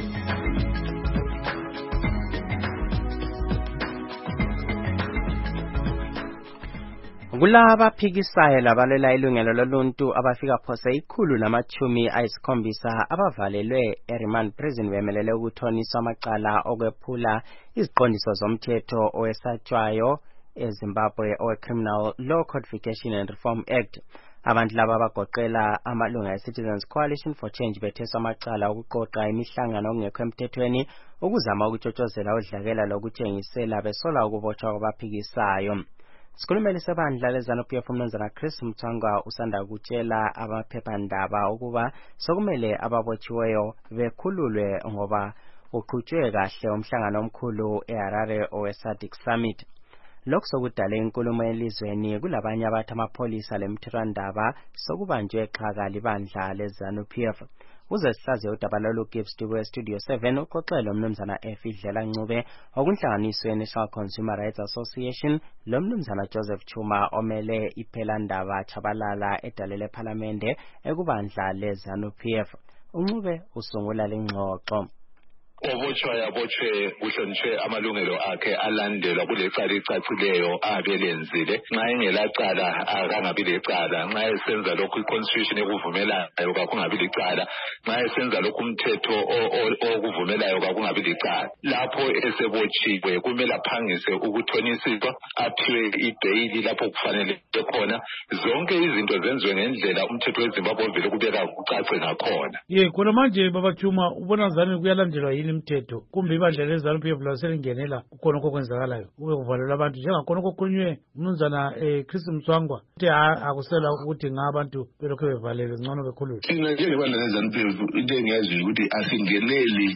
Kulaba phikisayo labalela ilungelo loluntu abafika phose ikhulu namachumi ayisikhombisa abavalelwe eRemand Prison bemelele ukuthoniswa amacala okwephula iziqondiso zomthetho owesatshwayo eZimbabwe owe Criminal Law Codification and Reform Act. Abantu laba bagoqela amalunga eCitizens Coalition for Change betheswa amacala okuqoqa imihlangano okungekho emthethweni ukuzama ukutshotshozela udlakela lokutshengisela besola ukubotshwa kwabaphikisayo. Sikhulumele sebandla leZANU-P F uMnumzana Chris Mthwangwa usanda kutshela amaphephandaba ukuba sokumele ababotshiweyo bekhululwe ngoba uqhutshwe kahle umhlangano omkhulu eHarare oweSADC Summit. Lokho sokudala inkulumo elizweni kulabanye abathi amapholisa lemthethwandaba sokubanjwe xhaka libandla leZANU-P F. Uze sihlaziye udaba lolu Gibbs Studio Studio seven uxoxela uMnumzana Efidlela Ncube okunhlanganiswe National Consumer Rights Association loMnumzana Joseph Chuma omele iphelandaba Chabalala edalele eParliamente ekubandla leZANU-P F. Uncube usungula lengxoxo. Obotshwa yabotshwe kuhlonishwe amalungelo akhe alandelwa kulecala icacileyo abelenzile. Nxa engelacala akangabi lecala. Nxa esenza lokhu iconstitution ekuvumelayo kakungabi licala. Nxa esenza lokhu umthetho okuvumelayo kakungabi licala. Lapho esebotshiwe kumele aphangise ukuthonisiswa, aphiwe ibheyili lapho kufanele khona. Zonke izinto zenziwe ngendlela umthetho weZimbabwe ovele kubeka kucace ngakhona. Ye khona manje Baba Chuma ubona zani kuyalandelwa yini imithetho kumbe ibandla leZANU-P F laselingenela kukhona okwenzakalayo kube kuvalelwa abantu njengakhona okukhulunywe uMnumzana eh Chris Mthwangwa uthi akusela ukuthi ngabantu belokho bevalelwe ngcono bekhululwe. Thina njengebandla leZANU-P F into engiyaziyo ukuthi asingeneli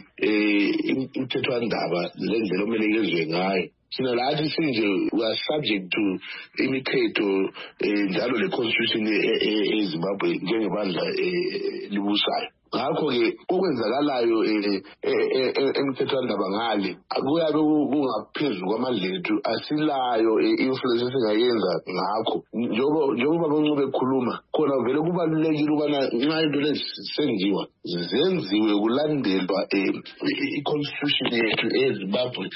eh imithethwandaba lendlela omele yezwe ngayo. Sina lathi sinje we are subject to imithetho njalo le constitution eZimbabwe njengebandla libusayo. Ngakho ke okwenzakalayo emthethwandaba ngale akuyabe kungaphezulu kwamandla ethu, asilayo influence esingayenza ngakho. Njengoba njengoba Ncube ekhuluma khona vele kubalulekile ukubana nxa into lezisenziwa zenziwe kulandelwa i-constitution yethu eZimbabwe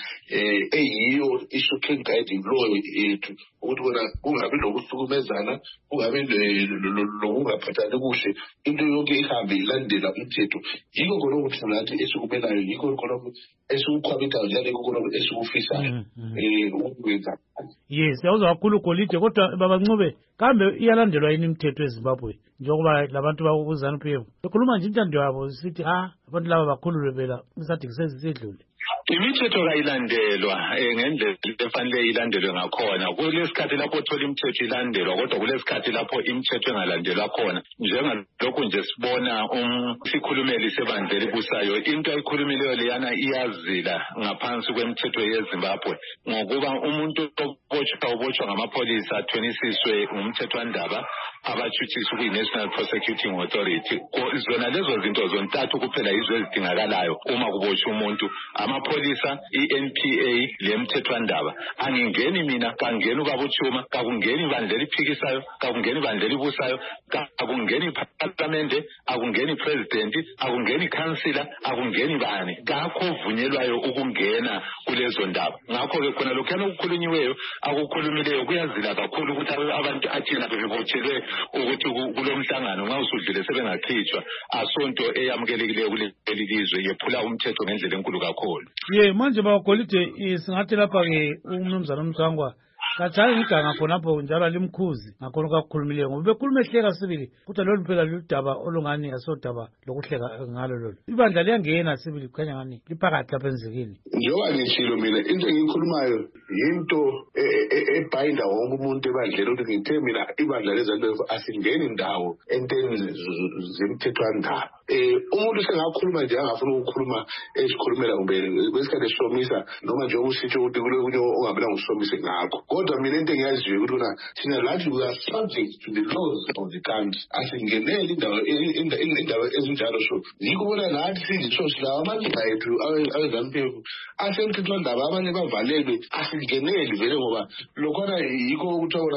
eyiyo i-supreme guiding law yethu ukuthi kona kungabi lokuhlukumezana, kungabi lokungaphathani kuhle, into yonke ihambe ilandela umthetho. Yiko khona ukuthi nathi esikumelayo, yiko khona esikukhwabithayo njalo khona esikufisayo ukwenza. Yes, yawuza kakhulu golide kodwa Baba Ncube kambe iyalandelwa yini imithetho eZimbabwe njengoba labantu bakuZANU-P F bekhuluma nje intando yabo sithi ah abantu laba bakhululwe phela iSADC sesidlule. Imithetho kayilandelwa ngendlela efanele ilandelwe ngakhona. Kulesikhathi lapho uthola imithetho ilandelwa kodwa kulesikhathi lapho imithetho engalandelwa khona. Njengalokho nje sibona umsikhulumeli sebandla elibusayo into ayikhulumileyo leyana iyazila ngaphansi kwemithetho yeZimbabwe ngokuba umuntu obotshwa ubotshwa ngamapholisa athonisiswe umthethwandaba abatshutshiswa kuyi-National Prosecuting Authority. Zona lezo zinto zontathu kuphela yizo ezidingakalayo uma kubotshwa umuntu. Amapholisa ipholisa i-N P A lemthethwandaba angingeni mina kangeni ubabuthuma kakungeni ibandla eliphikisayo kakungeni ibandla elibusayo kakungeni iparlamente akungeni president akungeni councillor akungeni bani kakho vunyelwayo ukungena kulezo ndaba ngakho ke khona lokho okukhulunyiweyo akukhulumileyo kuyazila kakhulu ukuthi abantu athina bebotshelwe ukuthi kulomhlangano nxa usudlule sebengakhitshwa asonto eyamukelekileyo kuleli lizwe yephula umthetho ngendlela enkulu kakhulu. Ye manje bawagolide singathi lapha ke umnumzana uMsangwa kathali ngiganga khonapho njalo limkhuzi ngakhona kakhulumileyo ngoba bekhuluma ehleka sibili kuthi lolu phela ludaba olungani asodaba lokuhleka ngalo lolu ibandla liyangena sibili kukhanya ngani liphakathi lapha enzekile njengoba ngishilo mina into engikhulumayo yinto ebhayinda wonke umuntu ebandleni ukuthi ngithe mina ibandla lezanto asingeni indawo enteni zemthethwandaba eh umuntu sengakhuluma nje angafuna ukukhuluma esikhulumela kumbe besikade sisomisa noma nje ukusitsho ukuthi kule kunye ongabela ngusomise ngakho kodwa mina into engiyaziyo ukuthi una thina lathi we are subject to the laws of the country asingenele indawo indawo ezinjalo so yikubona nathi siziso silawa amalunga ethu awezanpeku asemthethwandaba abanye bavalelwe asingeneli vele ngoba lokhona yikho ukuthola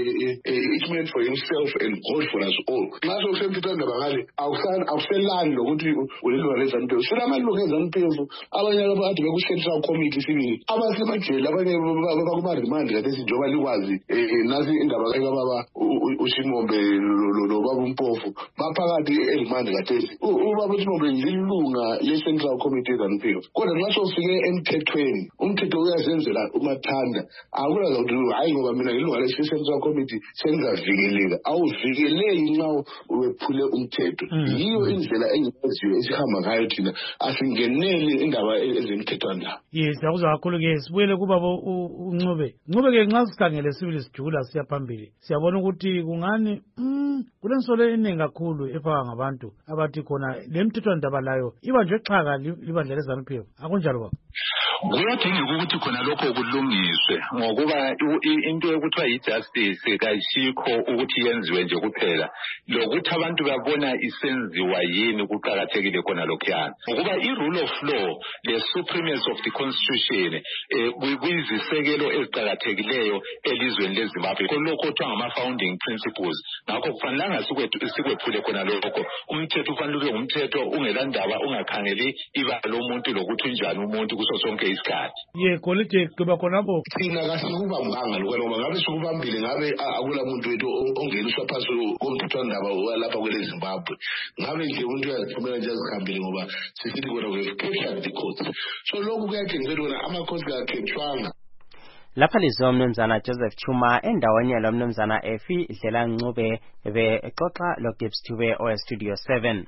it's meant for himself and God for us all nxa sokusemthethwandaba ngale awuselani lokuthi ulilunga lezanpeku silamalunga ezanpeku abanye abantu beku-central committee sibili abasemajele abanye bakumarimandi kathesi njengoba likwazi nasi indaba ekababa uShimombe lobaba uMpofu baphakathi erimandi kathesi ubaba uShimombe yilunga le-central committee ezanpeku kodwa nxa sofike emthethweni umthetho uyazenzela umathanda akulaza ukuthi hayi ngoba mina ngilunga le-central committee sengizavikeleka awuvikeleki nxa wephule umthetho yiyo indlela engiyaziyo esihamba ngayo thina asingeneli indaba ezemthethwandaba. Yes akuzwa kakhulu ke sibuyele kubaba uNcube Ncube ke nxa sikhangele sibili sijula siya phambili siyabona ukuthi kungani kulensolo eningi kakhulu efaka ngabantu abathi khona lemthethwandaba layo ibanjwe xhaka libandla lezanuphi akunjalo baba kuyadingeka ukuthi khona lokho kulungiswe ngokuba into ekuthiwa yi-justice kayishikho ukuthi yenziwe nje kuphela lokuthi abantu babona isenziwa yini kuqakathekile khona lokhuyana ngokuba i-rule of law le-supremacy of the constitution kuyizisekelo eziqakathekileyo elizweni leZimbabwe lokho kuthiwa ngama-founding principles ngakho kufanelanga sikwephule khona lokho umthetho ufanele ube ngumthetho ungelandaba ungakhangeli ibala lomuntu lokuthi unjani umuntu kuso sonke isikhathi. Ye kolite kuba khonapho thina kasikubambanga lokho ngoba ngabe sikubambile ngabe akula muntu wethu ongeniswa phasi komthethwandaba walapha kwele Zimbabwe ngabe nje umuntu uyathumela nje azihambile ngoba sisithi kona we captured the court so lokhu kuyadingeka ukuthi amakhosi akakhethwanga. Lapha lizwa umnumzana Joseph Chuma endaweni yalo mnumzana Efi Dlela Ncube bexoxa lo Gibbs Thube o Studio seven.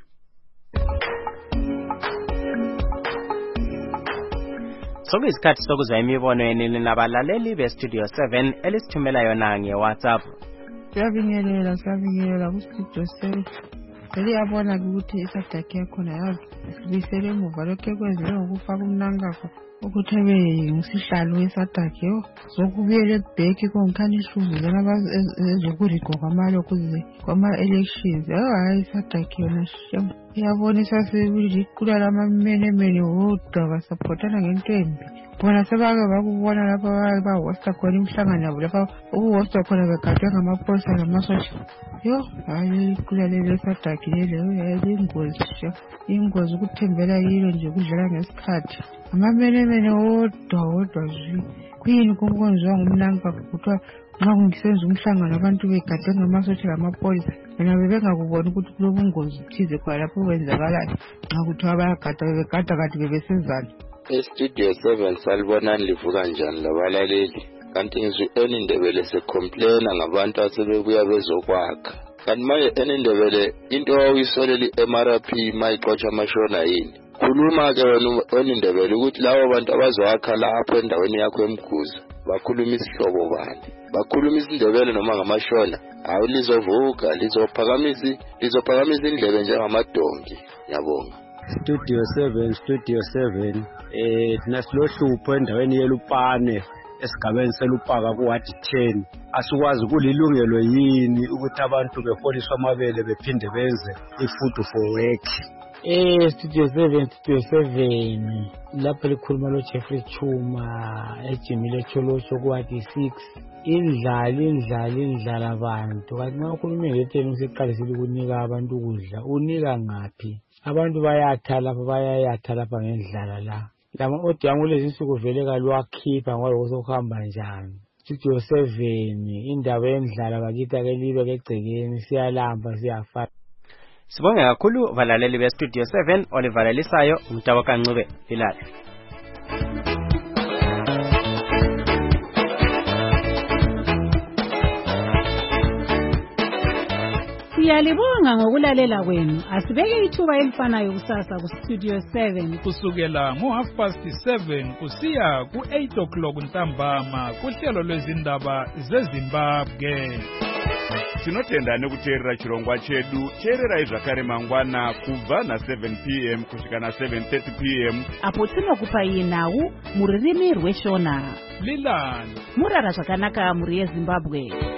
Sokuyisikhathi sokuzwa imibono yenini nabalaleli be-Studio seven elisithumela yona nge-WhatsApp. Siyabingelela, siyabingelela ku-Studio seven. Seliyabona ukuthi isadakhi yakhona yazi sibisele emuva lokhu ekwenziwe ngokufaka umnankakho ukuthi abe ngisihlalo wesadakhi yo zokubuyela ekubheki kongikhani ihluzi lana ezokurigwa kwamalokhu kwama-elections hayi isadakhi yona shem iyabonisa sebili kulala amamenemene wodwa basaphotana ngento embi bona sebake bakubona lapha bahosta khona imhlangano yabo lapha ukuhosta khona begadwe ngamaphosa namasosha yo hayi kulalele sadakhi leyo yayi ingozi shem ingozi ukuthembela yilo nje kudlala ngesikhathi amamenemene wodwa wodwa zwi kuyini konkonziwa ngumnanka kuthiwa nxa kungisenza umhlangano abantu begadwe ngamasosha lamapholisa bona bebengakubona ukuthi kulobungozi thize khona lapho kwenzakalayo nxa kuthiwa bayagada bebegada kanti bebesenzani. eStudio seven salibonani livuka njani labalaleli kanti ngizwe enindebele secomplaina ngabantu asebebuya bezokwakha kanti manje enindebele into oyisolela i-M R P mayixotsha amashona yini khuluma ke wena enindebele ukuthi labo bantu abazoyakha lapho endaweni yakho emguza bakhuluma isihlobo bani bakhuluma isindebele noma ngamashona hayi lizovuka lizophakamisa lizophakamisa indlebe njengamadonki. Ngiyabonga. Studio seven Studio seven eh thina silohlupho endaweni yeLupane esigabeni selupaka kuwadi ten asikwazi kulilungelo yini ukuthi abantu beholiswa amabele bephinde benze ifood for work Eh studio seven studio seven lapho likhuluma lo Jeffrey Chuma ejimile Cholocho kwathi six indlala indlala indlala abantu kanti nxa ukhulume ngetheni useqalisile ukunika abantu ukudla unika ngaphi abantu bayatha lapha bayayatha lapha ngendlala la lama audio angolezi insuku vele kalwakhipha ngoba sokuhamba njani studio seven indawo yendlala bakithi ake libe kegcekeni siyalamba siyafa. Sibonge kakhulu valaleli be Studio seven olivalelisayo umtawa kancube Hilali. Siyalibonga ngokulalela kwenu. Asibeke ithuba elifanayo kusasa ku Studio seven kusukela ngo half past seven kusiya ku eight o'clock ntambama kuhlelo lwezindaba zeZimbabwe. Tinotenda nekuteerera chirongwa chedu cherera izvakare mangwana kubva na seven p m kusvika na seven thirty p m apo tinokupa iyi nhau muririmi rweshona Lilani murara zvakanaka muri yeZimbabwe.